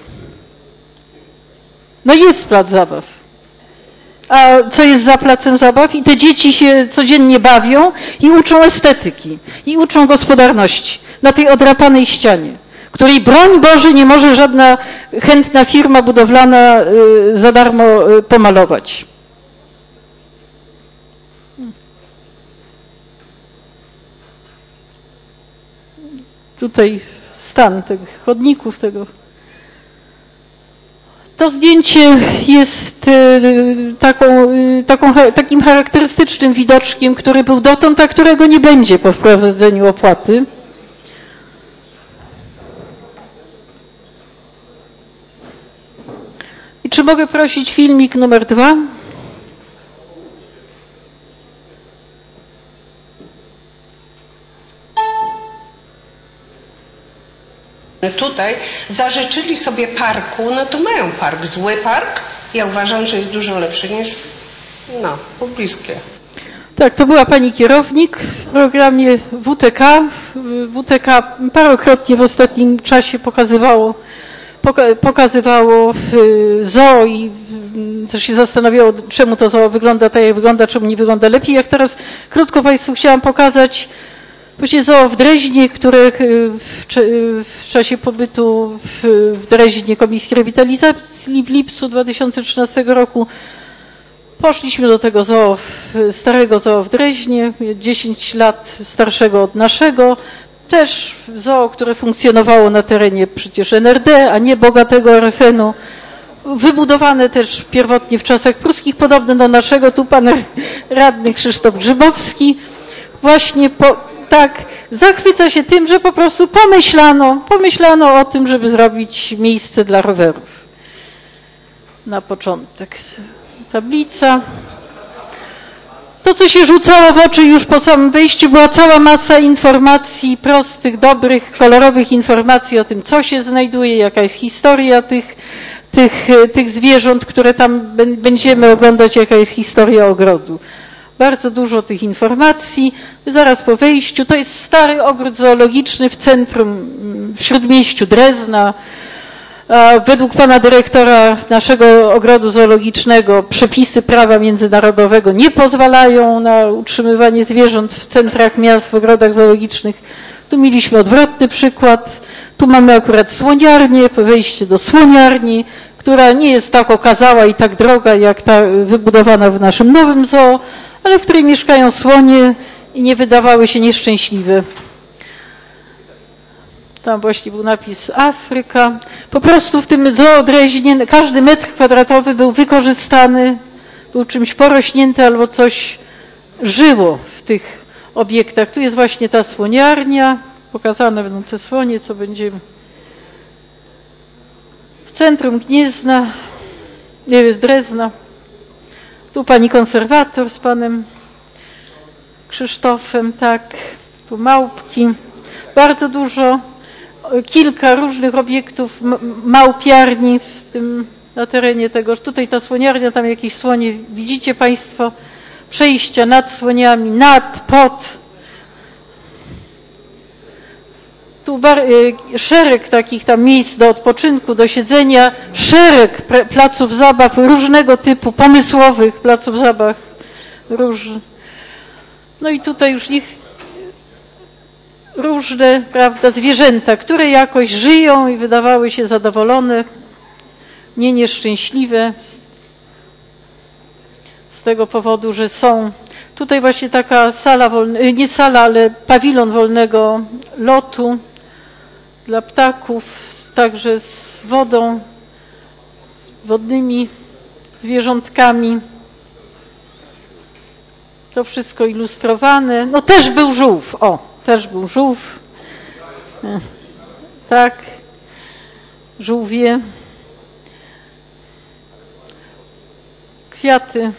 No jest plac zabaw. A co jest za placem zabaw? I te dzieci się codziennie bawią i uczą estetyki. I uczą gospodarności. Na tej odrapanej ścianie, której broń Boże nie może żadna chętna firma budowlana za darmo pomalować. Tutaj stan tych chodników, tego. To zdjęcie jest taką, taką, takim charakterystycznym widoczkiem, który był dotąd, a którego nie będzie po wprowadzeniu opłaty. I czy mogę prosić filmik numer dwa? Tutaj zażyczyli sobie parku, no to mają park, zły park. Ja uważam, że jest dużo lepszy niż, no, pobliskie. Tak, to była pani kierownik w programie W T K. W T K parokrotnie w ostatnim czasie pokazywało, poka pokazywało zoo i też się zastanawiało, czemu to zoo wygląda tak, jak wygląda, czemu nie wygląda lepiej. Jak teraz krótko Państwu chciałam pokazać właśnie zoo w Dreźnie, które w, w czasie pobytu w, w Dreźnie Komisji Rewitalizacji w lipcu dwa tysiące trzynastego roku poszliśmy do tego zoo, starego zoo w Dreźnie, dziesięć lat starszego od naszego. Też zoo, które funkcjonowało na terenie przecież N R D, a nie bogatego R F N u. Wybudowane też pierwotnie w czasach pruskich, podobne do naszego. Tu pan radny Krzysztof Grzybowski właśnie po, tak zachwyca się tym, że po prostu pomyślano, pomyślano o tym, żeby zrobić miejsce dla rowerów. Na początek tablica. To, co się rzucało w oczy już po samym wejściu, była cała masa informacji, prostych, dobrych, kolorowych informacji o tym, co się znajduje, jaka jest historia tych, tych, tych zwierząt, które tam będziemy oglądać, jaka jest historia ogrodu. Bardzo dużo tych informacji. Zaraz po wejściu, to jest stary ogród zoologiczny w centrum, w śródmieściu Drezna. Według pana dyrektora naszego ogrodu zoologicznego przepisy prawa międzynarodowego nie pozwalają na utrzymywanie zwierząt w centrach miast, w ogrodach zoologicznych. Tu mieliśmy odwrotny przykład. Tu mamy akurat słoniarnię, wejście do słoniarni, która nie jest tak okazała i tak droga jak ta wybudowana w naszym nowym zoo, ale w której mieszkają słonie i nie wydawały się nieszczęśliwe. Tam właśnie był napis Afryka. Po prostu w tym zoo Dreźnie każdy metr kwadratowy był wykorzystany, był czymś porośnięty albo coś żyło w tych obiektach. Tu jest właśnie ta słoniarnia. Pokazane będą te słonie, co będziemy. W centrum Gniezna, nie wiem, z Drezna. Tu pani konserwator z panem Krzysztofem, tak. Tu małpki. Bardzo dużo, kilka różnych obiektów małpiarni w tym, na terenie tegoż. Tutaj ta słoniarnia, tam jakieś słonie, widzicie państwo, przejścia nad słoniami, nad, pod. Tu bar, szereg takich tam miejsc do odpoczynku, do siedzenia, szereg placów zabaw różnego typu, pomysłowych placów zabaw różnych. No i tutaj już ich różne, prawda, zwierzęta, które jakoś żyją i wydawały się zadowolone, nie nieszczęśliwe z tego powodu, że są. Tutaj właśnie taka sala, wolne, nie sala, ale pawilon wolnego lotu dla ptaków, także z wodą, z wodnymi zwierzątkami. To wszystko ilustrowane. No też był żółw, o, też był żółw. Tak, żółwie. Kwiaty.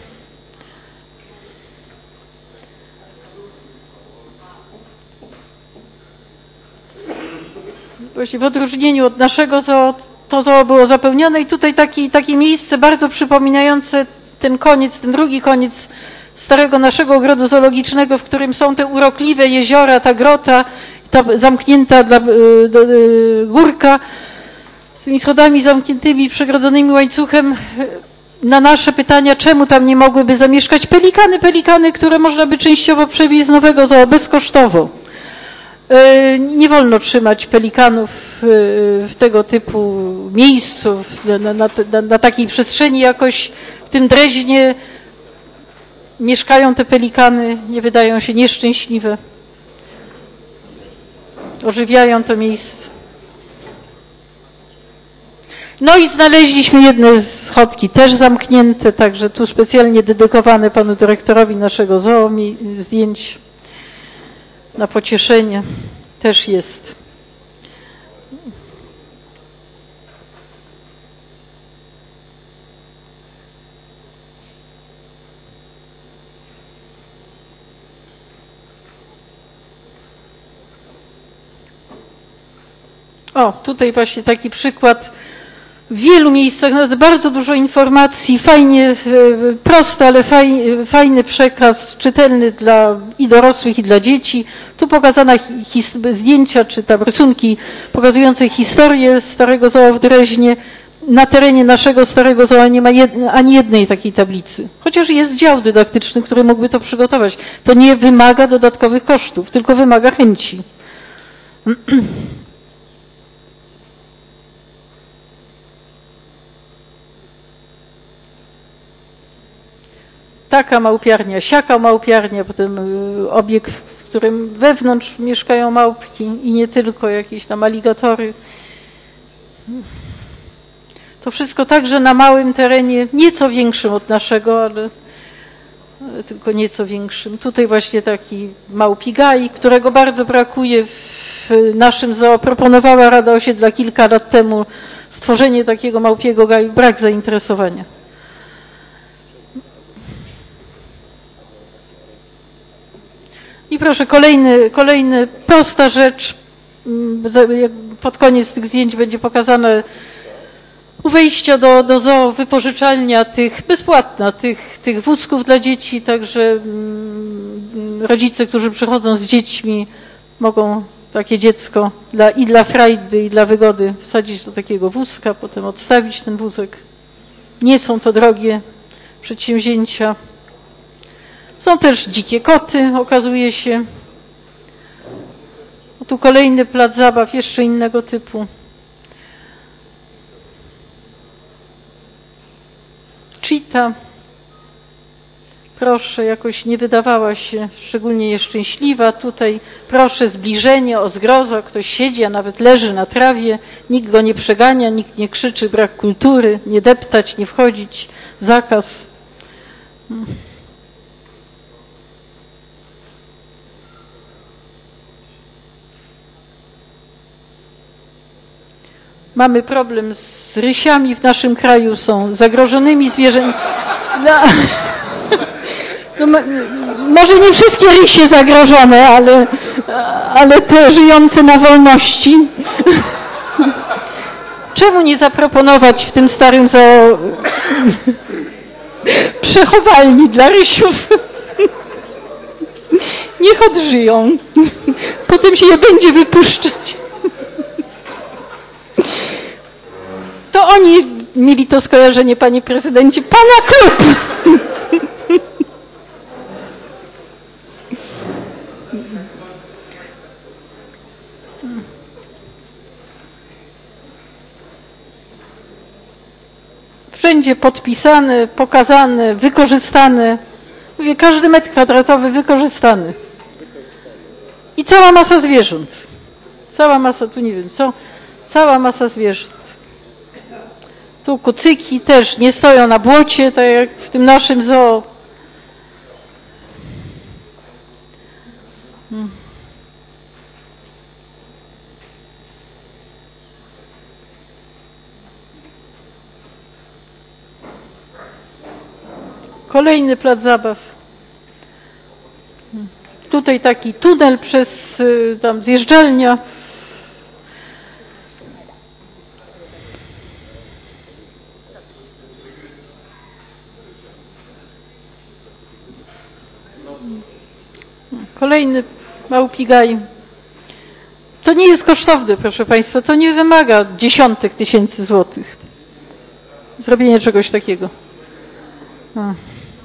Właśnie w odróżnieniu od naszego zoo, to zoo było zapełnione i tutaj taki, takie miejsce bardzo przypominające ten koniec, ten drugi koniec starego naszego ogrodu zoologicznego, w którym są te urokliwe jeziora, ta grota, ta zamknięta dla, do, do, górka z tymi schodami zamkniętymi, przegrodzonymi łańcuchem. Na nasze pytania, czemu tam nie mogłyby zamieszkać pelikany, pelikany, które można by częściowo przewieźć z nowego zoo bezkosztowo. Nie wolno trzymać pelikanów w tego typu miejscu, na, na, na, na takiej przestrzeni. Jakoś w tym Dreźnie mieszkają te pelikany, nie wydają się nieszczęśliwe. Ożywiają to miejsce. No i znaleźliśmy jedne schodki też zamknięte, także tu specjalnie dedykowane panu dyrektorowi naszego zoo mi zdjęć na pocieszenie też jest. O, tutaj właśnie taki przykład. W wielu miejscach no, bardzo dużo informacji, fajnie, prosty, ale fajny, fajny przekaz, czytelny dla i dorosłych, i dla dzieci. Tu pokazane zdjęcia, czy tam rysunki pokazujące historię starego zoo w Dreźnie. Na terenie naszego starego zoo nie ma jed, ani jednej takiej tablicy. Chociaż jest dział dydaktyczny, który mógłby to przygotować. To nie wymaga dodatkowych kosztów, tylko wymaga chęci. Taka małpiarnia, siaka małpiarnia, potem obiekt, w którym wewnątrz mieszkają małpki i nie tylko, jakieś tam aligatory. To wszystko także na małym terenie, nieco większym od naszego, ale, ale tylko nieco większym. Tutaj właśnie taki małpi gaj, którego bardzo brakuje w naszym zoo. Proponowała Rada Osiedla kilka lat temu stworzenie takiego małpiego gaju, brak zainteresowania. I proszę, kolejny, kolejny prosta rzecz. Pod koniec tych zdjęć będzie pokazane U wejścia do, do zoo wypożyczalnia tych, bezpłatna, tych, tych wózków dla dzieci, także mm, rodzice, którzy przychodzą z dziećmi, mogą takie dziecko dla, i dla frajdy, i dla wygody wsadzić do takiego wózka, potem odstawić ten wózek. Nie są to drogie przedsięwzięcia. Są też dzikie koty, okazuje się. O, tu kolejny plac zabaw, jeszcze innego typu. Cheetah. Proszę, jakoś nie wydawała się szczególnie nieszczęśliwa. Tutaj proszę, zbliżenie, o zgrozo, ktoś siedzi, a nawet leży na trawie, nikt go nie przegania, nikt nie krzyczy, brak kultury, nie deptać, nie wchodzić, zakaz. Mamy problem z rysiami w naszym kraju, są zagrożonymi zwierzętami. No, no, może nie wszystkie rysie zagrożone, ale, ale te żyjące na wolności. Czemu nie zaproponować w tym starym zoo przechowalni dla rysiów? Niech odżyją. Potem się je będzie wypuszczać. To oni mieli to skojarzenie, panie prezydencie, pana klub. Wszędzie podpisane, pokazane, wykorzystane. Mówię, każdy metr kwadratowy wykorzystany. I cała masa zwierząt. Cała masa, tu nie wiem co, cała masa zwierząt. Tu kucyki też nie stoją na błocie, tak jak w tym naszym zoo. Hmm. Kolejny plac zabaw. Hmm. Tutaj taki tunel przez tam zjeżdżalnia. Kolejny małpi gaj. To nie jest kosztowne, proszę państwa, to nie wymaga dziesiątek tysięcy złotych. Zrobienie czegoś takiego. Hmm.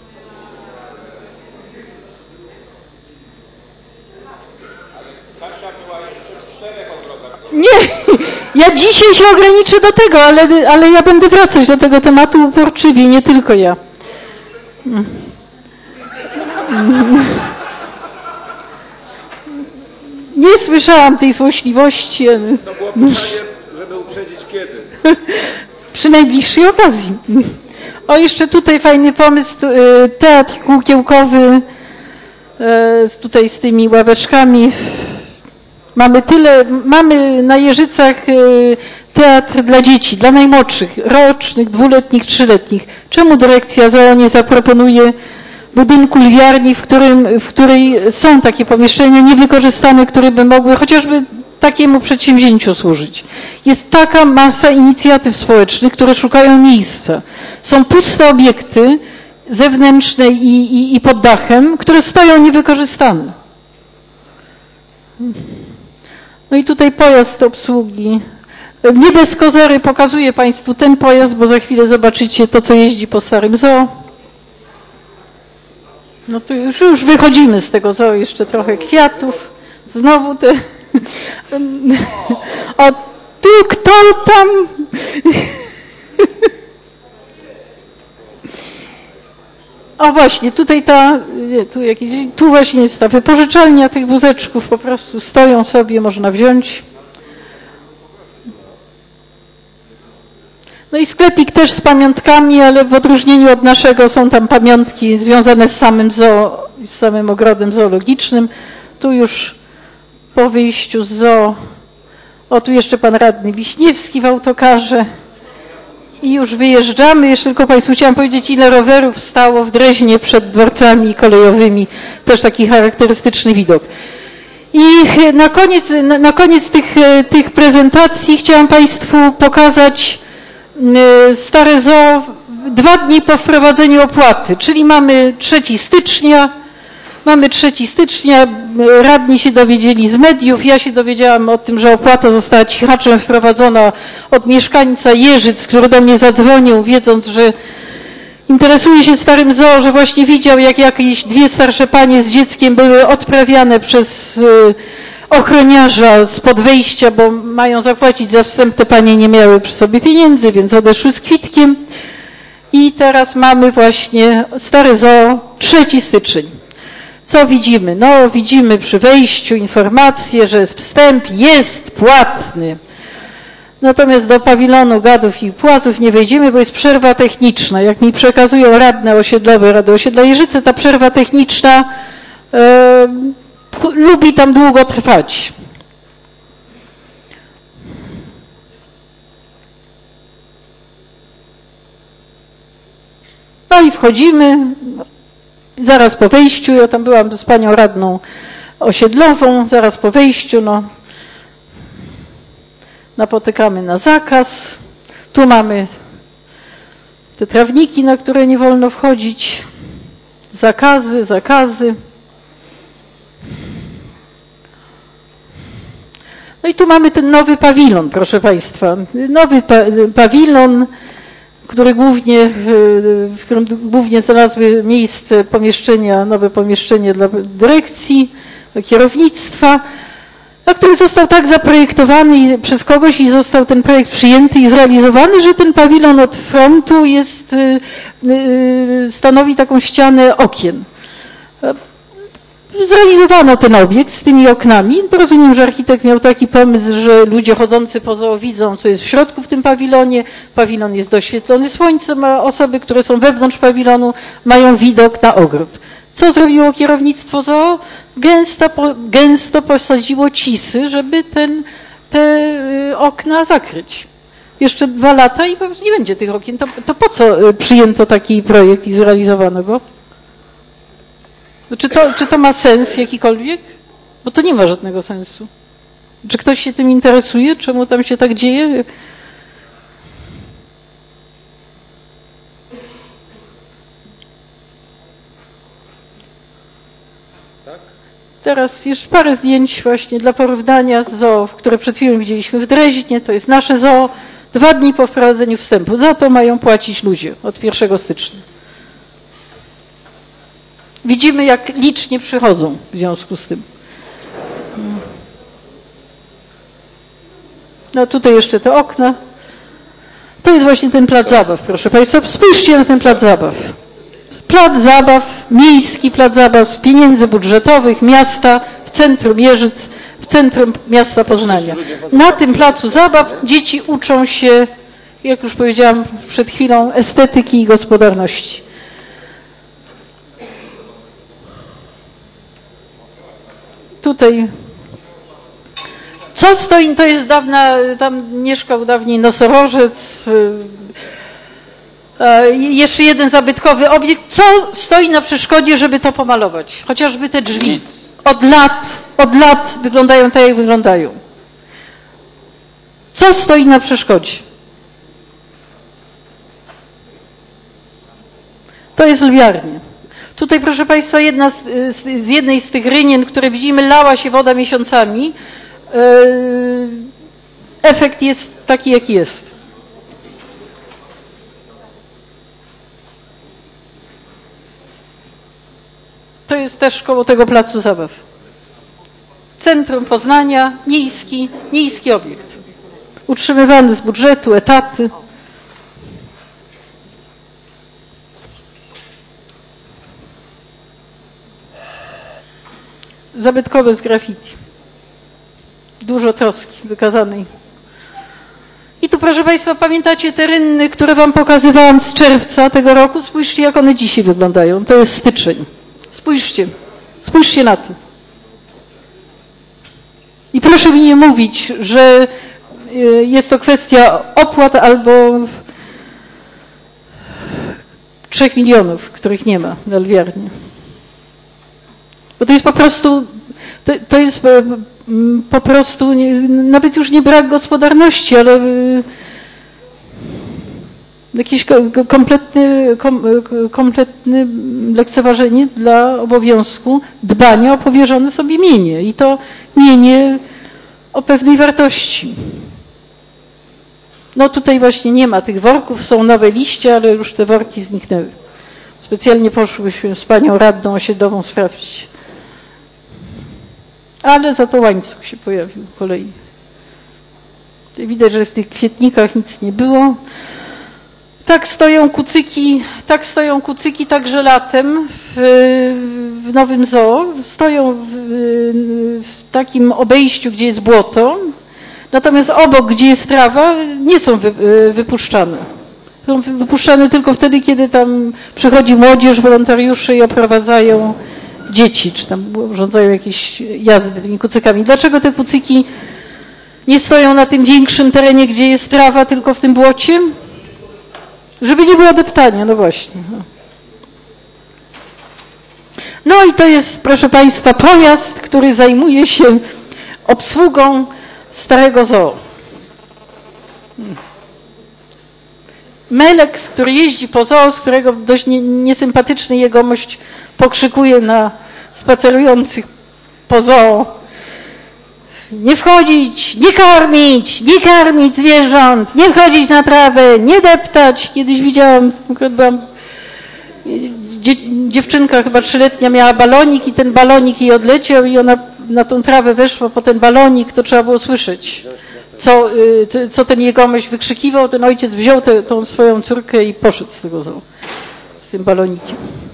Nie, ja dzisiaj się ograniczę do tego, ale, ale ja będę wracać do tego tematu uporczywie, nie tylko ja. Hmm. Hmm. Nie słyszałam tej złośliwości. To było pytanie, żeby uprzedzić kiedy. Przy najbliższej okazji. O, jeszcze tutaj fajny pomysł, teatr kukiełkowy, tutaj z tymi ławeczkami. Mamy tyle, mamy na Jeżycach teatr dla dzieci, dla najmłodszych, rocznych, dwuletnich, trzyletnich. Czemu dyrekcja zoo nie zaproponuje budynku lwiarni, w, którym, w której są takie pomieszczenia niewykorzystane, które by mogły chociażby takiemu przedsięwzięciu służyć. Jest taka masa inicjatyw społecznych, które szukają miejsca. Są puste obiekty zewnętrzne i, i, i pod dachem, które stoją niewykorzystane. No i tutaj pojazd obsługi. Nie bez kozery pokazuję państwu ten pojazd, bo za chwilę zobaczycie to, co jeździ po starym zoo. No to już, już wychodzimy z tego zoo, jeszcze trochę kwiatów. Znowu te... O, tu kto tam... O właśnie, tutaj ta, nie, tu, jakieś, tu właśnie jest ta wypożyczalnia tych wózeczków, po prostu stoją sobie, można wziąć. No i sklepik też z pamiątkami, ale w odróżnieniu od naszego są tam pamiątki związane z samym zoo, z samym ogrodem zoologicznym. Tu już po wyjściu z zoo, o tu jeszcze pan radny Wiśniewski w autokarze. I już wyjeżdżamy. Jeszcze tylko państwu chciałam powiedzieć, ile rowerów stało w Dreźnie przed dworcami kolejowymi. Też taki charakterystyczny widok. I na koniec, na koniec tych, tych prezentacji chciałam państwu pokazać Stare Zoo dwa dni po wprowadzeniu opłaty, czyli mamy trzeciego stycznia, mamy trzeciego stycznia, radni się dowiedzieli z mediów, ja się dowiedziałam o tym, że opłata została cichaczem wprowadzona od mieszkańca Jeżyc, który do mnie zadzwonił, wiedząc, że interesuje się Starym Zoo, że właśnie widział, jak jakieś dwie starsze panie z dzieckiem były odprawiane przez ochroniarza spod wejścia, bo mają zapłacić za wstęp, te panie nie miały przy sobie pieniędzy, więc odeszły z kwitkiem. I teraz mamy właśnie Stare Zoo, trzeciego stycznia. Co widzimy? No widzimy przy wejściu informację, że wstęp jest płatny. Natomiast do pawilonu Gadów i Płazów nie wejdziemy, bo jest przerwa techniczna. Jak mi przekazują radne osiedlowe Rady Osiedla Jeżyce, ta przerwa techniczna e, lubi tam długo trwać. No i wchodzimy, zaraz po wejściu, ja tam byłam z panią radną osiedlową, zaraz po wejściu, no, napotykamy na zakaz. Tu mamy te trawniki, na które nie wolno wchodzić, zakazy, zakazy. No i tu mamy ten nowy pawilon, proszę państwa, nowy pa pawilon, który głównie, w którym głównie znalazły miejsce pomieszczenia, nowe pomieszczenie dla dyrekcji, dla kierownictwa, a który został tak zaprojektowany przez kogoś i został ten projekt przyjęty i zrealizowany, że ten pawilon od frontu jest, stanowi taką ścianę okien. Zrealizowano ten obiekt z tymi oknami. Rozumiem, że architekt miał taki pomysł, że ludzie chodzący po zoo widzą, co jest w środku w tym pawilonie. Pawilon jest doświetlony słońcem, a osoby, które są wewnątrz pawilonu, mają widok na ogród. Co zrobiło kierownictwo zoo? Gęsto, gęsto posadziło cisy, żeby ten, te okna zakryć. Jeszcze dwa lata i po prostu nie będzie tych okien. To, to po co przyjęto taki projekt i zrealizowano go? Czy to, czy to ma sens jakikolwiek? Bo to nie ma żadnego sensu. Czy ktoś się tym interesuje? Czemu tam się tak dzieje? Tak? Teraz jeszcze parę zdjęć właśnie dla porównania z zoo, które przed chwilą widzieliśmy w Dreźnie. To jest nasze zoo. Dwa dni po wprowadzeniu wstępu. Za to mają płacić ludzie od pierwszego stycznia. Widzimy, jak licznie przychodzą w związku z tym. No tutaj jeszcze te okna. To jest właśnie ten plac zabaw, proszę państwa. Spójrzcie na ten plac zabaw. Plac zabaw, miejski plac zabaw z pieniędzy budżetowych miasta w centrum Jeżyc, w centrum miasta Poznania. Na tym placu zabaw dzieci uczą się, jak już powiedziałam przed chwilą, estetyki i gospodarności. Tutaj, co stoi, to jest dawna, tam mieszkał dawniej nosorożec, jeszcze jeden zabytkowy obiekt. Co stoi na przeszkodzie, żeby to pomalować? Chociażby te drzwi. Od lat, od lat wyglądają tak, jak wyglądają. Co stoi na przeszkodzie? To jest lwiarnia. Tutaj, proszę państwa, jedna z, z, z jednej z tych rynien, które widzimy, lała się woda miesiącami. Efekt jest taki, jaki jest. To jest też koło tego placu zabaw. Centrum Poznania, miejski, miejski obiekt. Utrzymywany z budżetu, etaty. Zabytkowe z graffiti. Dużo troski wykazanej. I tu, proszę państwa, pamiętacie te rynny, które wam pokazywałam z czerwca tego roku? Spójrzcie, jak one dzisiaj wyglądają. To jest styczeń. Spójrzcie. Spójrzcie na to. I proszę mi nie mówić, że jest to kwestia opłat albo trzech milionów, których nie ma na lwiarni. Bo to jest po prostu, to, to jest po prostu nie, nawet już nie brak gospodarności, ale jakieś kompletne, kompletne lekceważenie dla obowiązku dbania o powierzone sobie mienie. I to mienie o pewnej wartości. No tutaj właśnie nie ma tych worków, są nowe liście, ale już te worki zniknęły. Specjalnie poszłyśmy z panią radną osiedlową sprawdzić. Ale za to łańcuch się pojawił kolejny. Tutaj widać, że w tych kwietnikach nic nie było. Tak stoją kucyki, tak stoją kucyki także latem w, w Nowym Zoo. Stoją w, w takim obejściu, gdzie jest błoto. Natomiast obok, gdzie jest trawa, nie są wy, wypuszczane. Są wypuszczane tylko wtedy, kiedy tam przychodzi młodzież, wolontariusze i oprowadzają dzieci, czy tam urządzają jakieś jazdy tymi kucykami. Dlaczego te kucyki nie stoją na tym większym terenie, gdzie jest trawa, tylko w tym błocie? Żeby nie było deptania, no właśnie. No i to jest, proszę Państwa, pojazd, który zajmuje się obsługą starego zoo. Meleks, który jeździ po zoo, z którego dość niesympatyczny jegomość pokrzykuje na spacerujących po zoo. Nie wchodzić, nie karmić, nie karmić zwierząt, nie wchodzić na trawę, nie deptać. Kiedyś widziałam, byłam, dziewczynka chyba trzyletnia miała balonik i ten balonik jej odleciał i ona na tą trawę weszła po ten balonik, to trzeba było słyszeć, co, co ten jegomość wykrzykiwał. Ten ojciec wziął tę tą swoją córkę i poszedł z tego zoo, z tym balonikiem.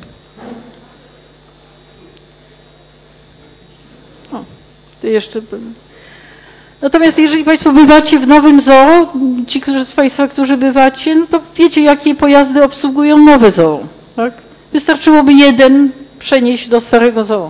O, to jeszcze... Natomiast jeżeli Państwo bywacie w Nowym Zoo, ci którzy z Państwa, którzy bywacie, no to wiecie, jakie pojazdy obsługują nowe zoo. Tak? Wystarczyłoby jeden przenieść do starego zoo.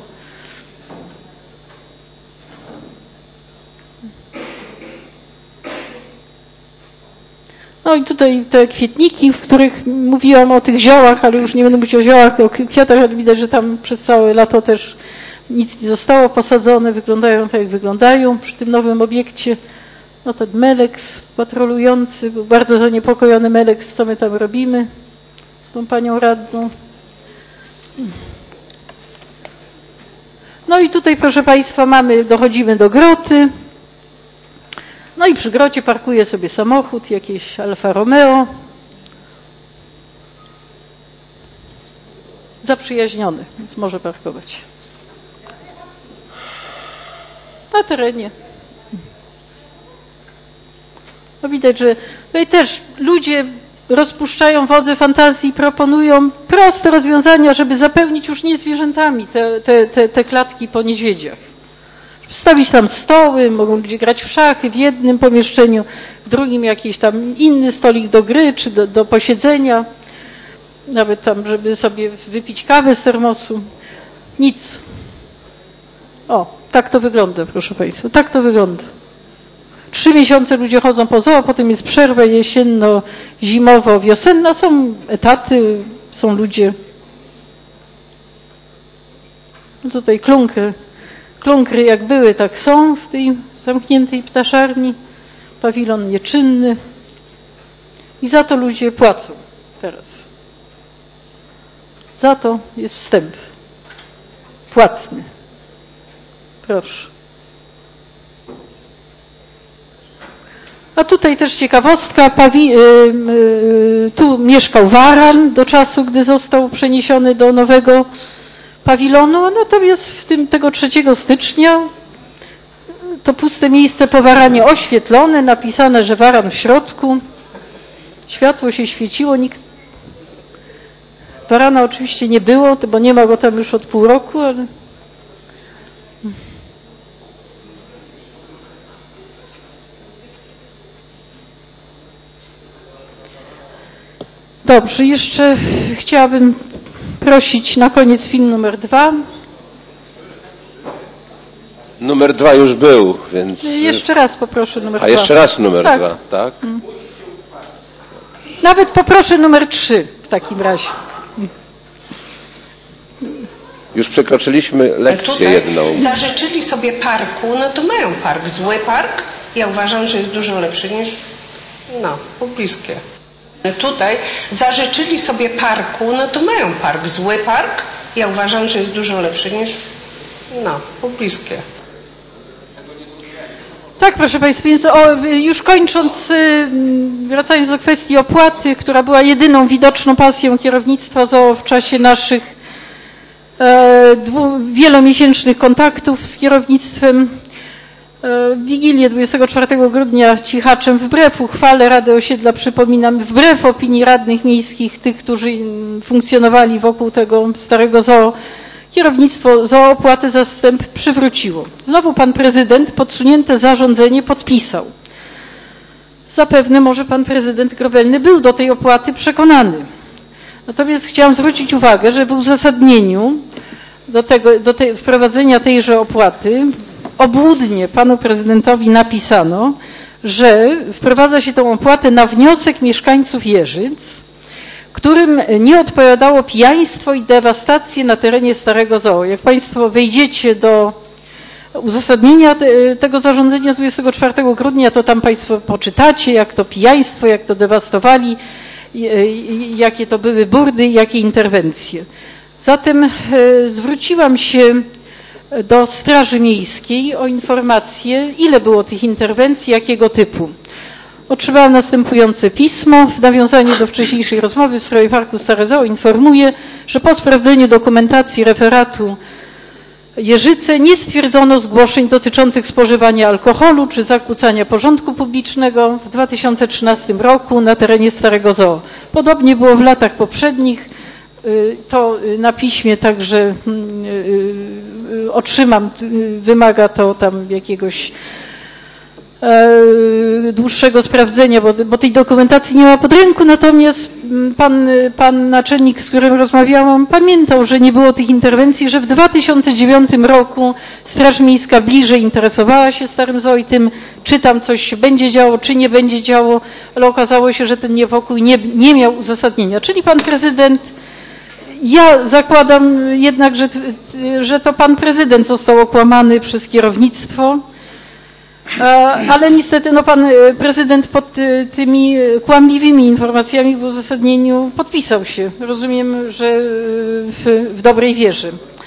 No i tutaj te kwietniki, w których mówiłam o tych ziołach, ale już nie będę mówić o ziołach, o kwiatach, ale widać, że tam przez całe lato też nic nie zostało posadzone, wyglądają tak, jak wyglądają przy tym nowym obiekcie. No ten meleks patrolujący, był bardzo zaniepokojony meleks, co my tam robimy z tą panią radną. No i tutaj, proszę Państwa, mamy, dochodzimy do groty. No i przy grocie parkuje sobie samochód, jakieś Alfa Romeo. Zaprzyjaźniony, więc może parkować. Na terenie. No widać, że tutaj też ludzie rozpuszczają wodze fantazji, proponują proste rozwiązania, żeby zapełnić już nie zwierzętami te, te, te, te klatki po niedźwiedziach. Stawić tam stoły, mogą ludzie grać w szachy w jednym pomieszczeniu, w drugim jakiś tam inny stolik do gry czy do, do posiedzenia, nawet tam, żeby sobie wypić kawę z termosu. Nic. O, tak to wygląda, proszę Państwa, tak to wygląda. Trzy miesiące ludzie chodzą po zoo, potem jest przerwa jesienno, zimowo, wiosenna, są etaty, są ludzie. No tutaj klunkry. Klunkry jak były, tak są w tej zamkniętej ptaszarni. Pawilon nieczynny. I za to ludzie płacą teraz. Za to jest wstęp. Płatny. Proszę. A tutaj też ciekawostka. Pawi- yy, yy, tu mieszkał waran do czasu, gdy został przeniesiony do nowego pawilonu, natomiast w tym tego trzeciego stycznia to puste miejsce po waranie oświetlone, napisane, że waran w środku. Światło się świeciło, nikt... Warana oczywiście nie było, bo nie ma go tam już od pół roku, ale... Dobrze, jeszcze chciałabym prosić na koniec film numer dwa. Numer dwa już był, więc... Jeszcze raz poproszę numer A dwa. jeszcze raz numer tak. dwa, tak? Hmm. Nawet poproszę numer trzy w takim razie. Już przekroczyliśmy lekcję Tutaj jedną. Zażyczyli sobie parku, no to mają park. Zły park, ja uważam, że jest dużo lepszy niż, no, pobliskie. Tutaj zażyczyli sobie parku, no to mają park, zły park. Ja uważam, że jest dużo lepszy niż, no, pobliskie. Tak, proszę Państwa, więc o, już kończąc, wracając do kwestii opłaty, która była jedyną widoczną pasją kierownictwa Z O O w czasie naszych e, dwu, wielomiesięcznych kontaktów z kierownictwem. W Wigilię dwudziestego czwartego grudnia cichaczem wbrew uchwale Rady Osiedla, przypominam, wbrew opinii radnych miejskich, tych, którzy funkcjonowali wokół tego starego Z O O, kierownictwo Z O O opłatę za wstęp przywróciło. Znowu pan prezydent podsunięte zarządzenie podpisał. Zapewne może pan prezydent Grobelny był do tej opłaty przekonany. Natomiast chciałam zwrócić uwagę, że w uzasadnieniu do, tego, do tej, wprowadzenia tejże opłaty obłudnie panu prezydentowi napisano, że wprowadza się tę opłatę na wniosek mieszkańców Jeżyc, którym nie odpowiadało pijaństwo i dewastacje na terenie starego Z O O. Jak Państwo wejdziecie do uzasadnienia te, tego zarządzenia z dwudziestego czwartego grudnia, to tam Państwo poczytacie, jak to pijaństwo, jak to dewastowali, jakie to były burdy i jakie interwencje. Zatem zwróciłam się do Straży Miejskiej o informację, ile było tych interwencji, jakiego typu. Otrzymałam następujące pismo. W nawiązaniu do wcześniejszej rozmowy w sprawie parku Stare Z O O informuję, że po sprawdzeniu dokumentacji referatu Jeżyce nie stwierdzono zgłoszeń dotyczących spożywania alkoholu czy zakłócania porządku publicznego w dwa tysiące trzynastym roku na terenie Starego Z O O. Podobnie było w latach poprzednich. To na piśmie także otrzymam, wymaga to tam jakiegoś dłuższego sprawdzenia, bo, bo tej dokumentacji nie ma pod ręku, natomiast pan, pan naczelnik, z którym rozmawiałam, pamiętał, że nie było tych interwencji, że w dwa tysiące dziewiątym roku Straż Miejska bliżej interesowała się Starym Z O O i tym, czy tam coś będzie działo, czy nie będzie działo, ale okazało się, że ten niepokój nie, nie miał uzasadnienia. Czyli pan prezydent, ja zakładam jednak, że, że to pan prezydent został okłamany przez kierownictwo, ale niestety no, pan prezydent pod tymi kłamliwymi informacjami w uzasadnieniu podpisał się. Rozumiem, że w, w dobrej wierze.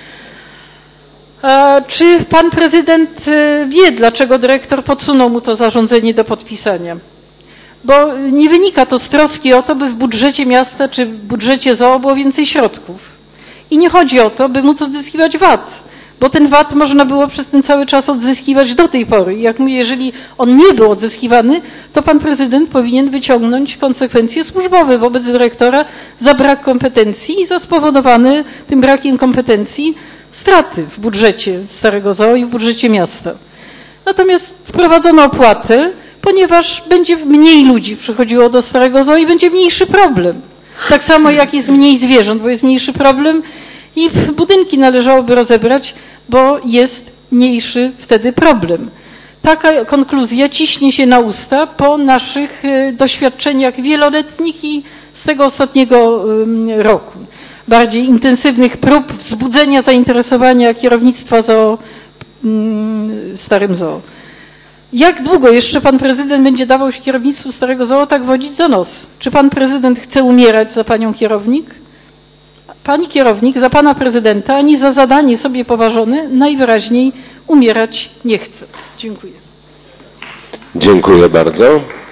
Czy pan prezydent wie, dlaczego dyrektor podsunął mu to zarządzenie do podpisania? Bo nie wynika to z troski o to, by w budżecie miasta czy w budżecie Z O O było więcej środków. I nie chodzi o to, by móc odzyskiwać V A T, bo ten V A T można było przez ten cały czas odzyskiwać do tej pory. I jak mówię, jeżeli on nie był odzyskiwany, to pan prezydent powinien wyciągnąć konsekwencje służbowe wobec dyrektora za brak kompetencji i za spowodowane tym brakiem kompetencji straty w budżecie Starego Z O O i w budżecie miasta. Natomiast wprowadzono opłatę, ponieważ będzie mniej ludzi przychodziło do Starego Z O O i będzie mniejszy problem. Tak samo jak jest mniej zwierząt, bo jest mniejszy problem i budynki należałoby rozebrać, bo jest mniejszy wtedy problem. Taka konkluzja ciśnie się na usta po naszych doświadczeniach wieloletnich i z tego ostatniego roku. Bardziej intensywnych prób wzbudzenia zainteresowania kierownictwa Z O O Starym Z O O. Jak długo jeszcze pan prezydent będzie dawał się kierownictwu Starego Z O O tak wodzić za nos? Czy pan prezydent chce umierać za panią kierownik? Pani kierownik za pana prezydenta ani za zadanie sobie poważone najwyraźniej umierać nie chce. Dziękuję. Dziękuję bardzo.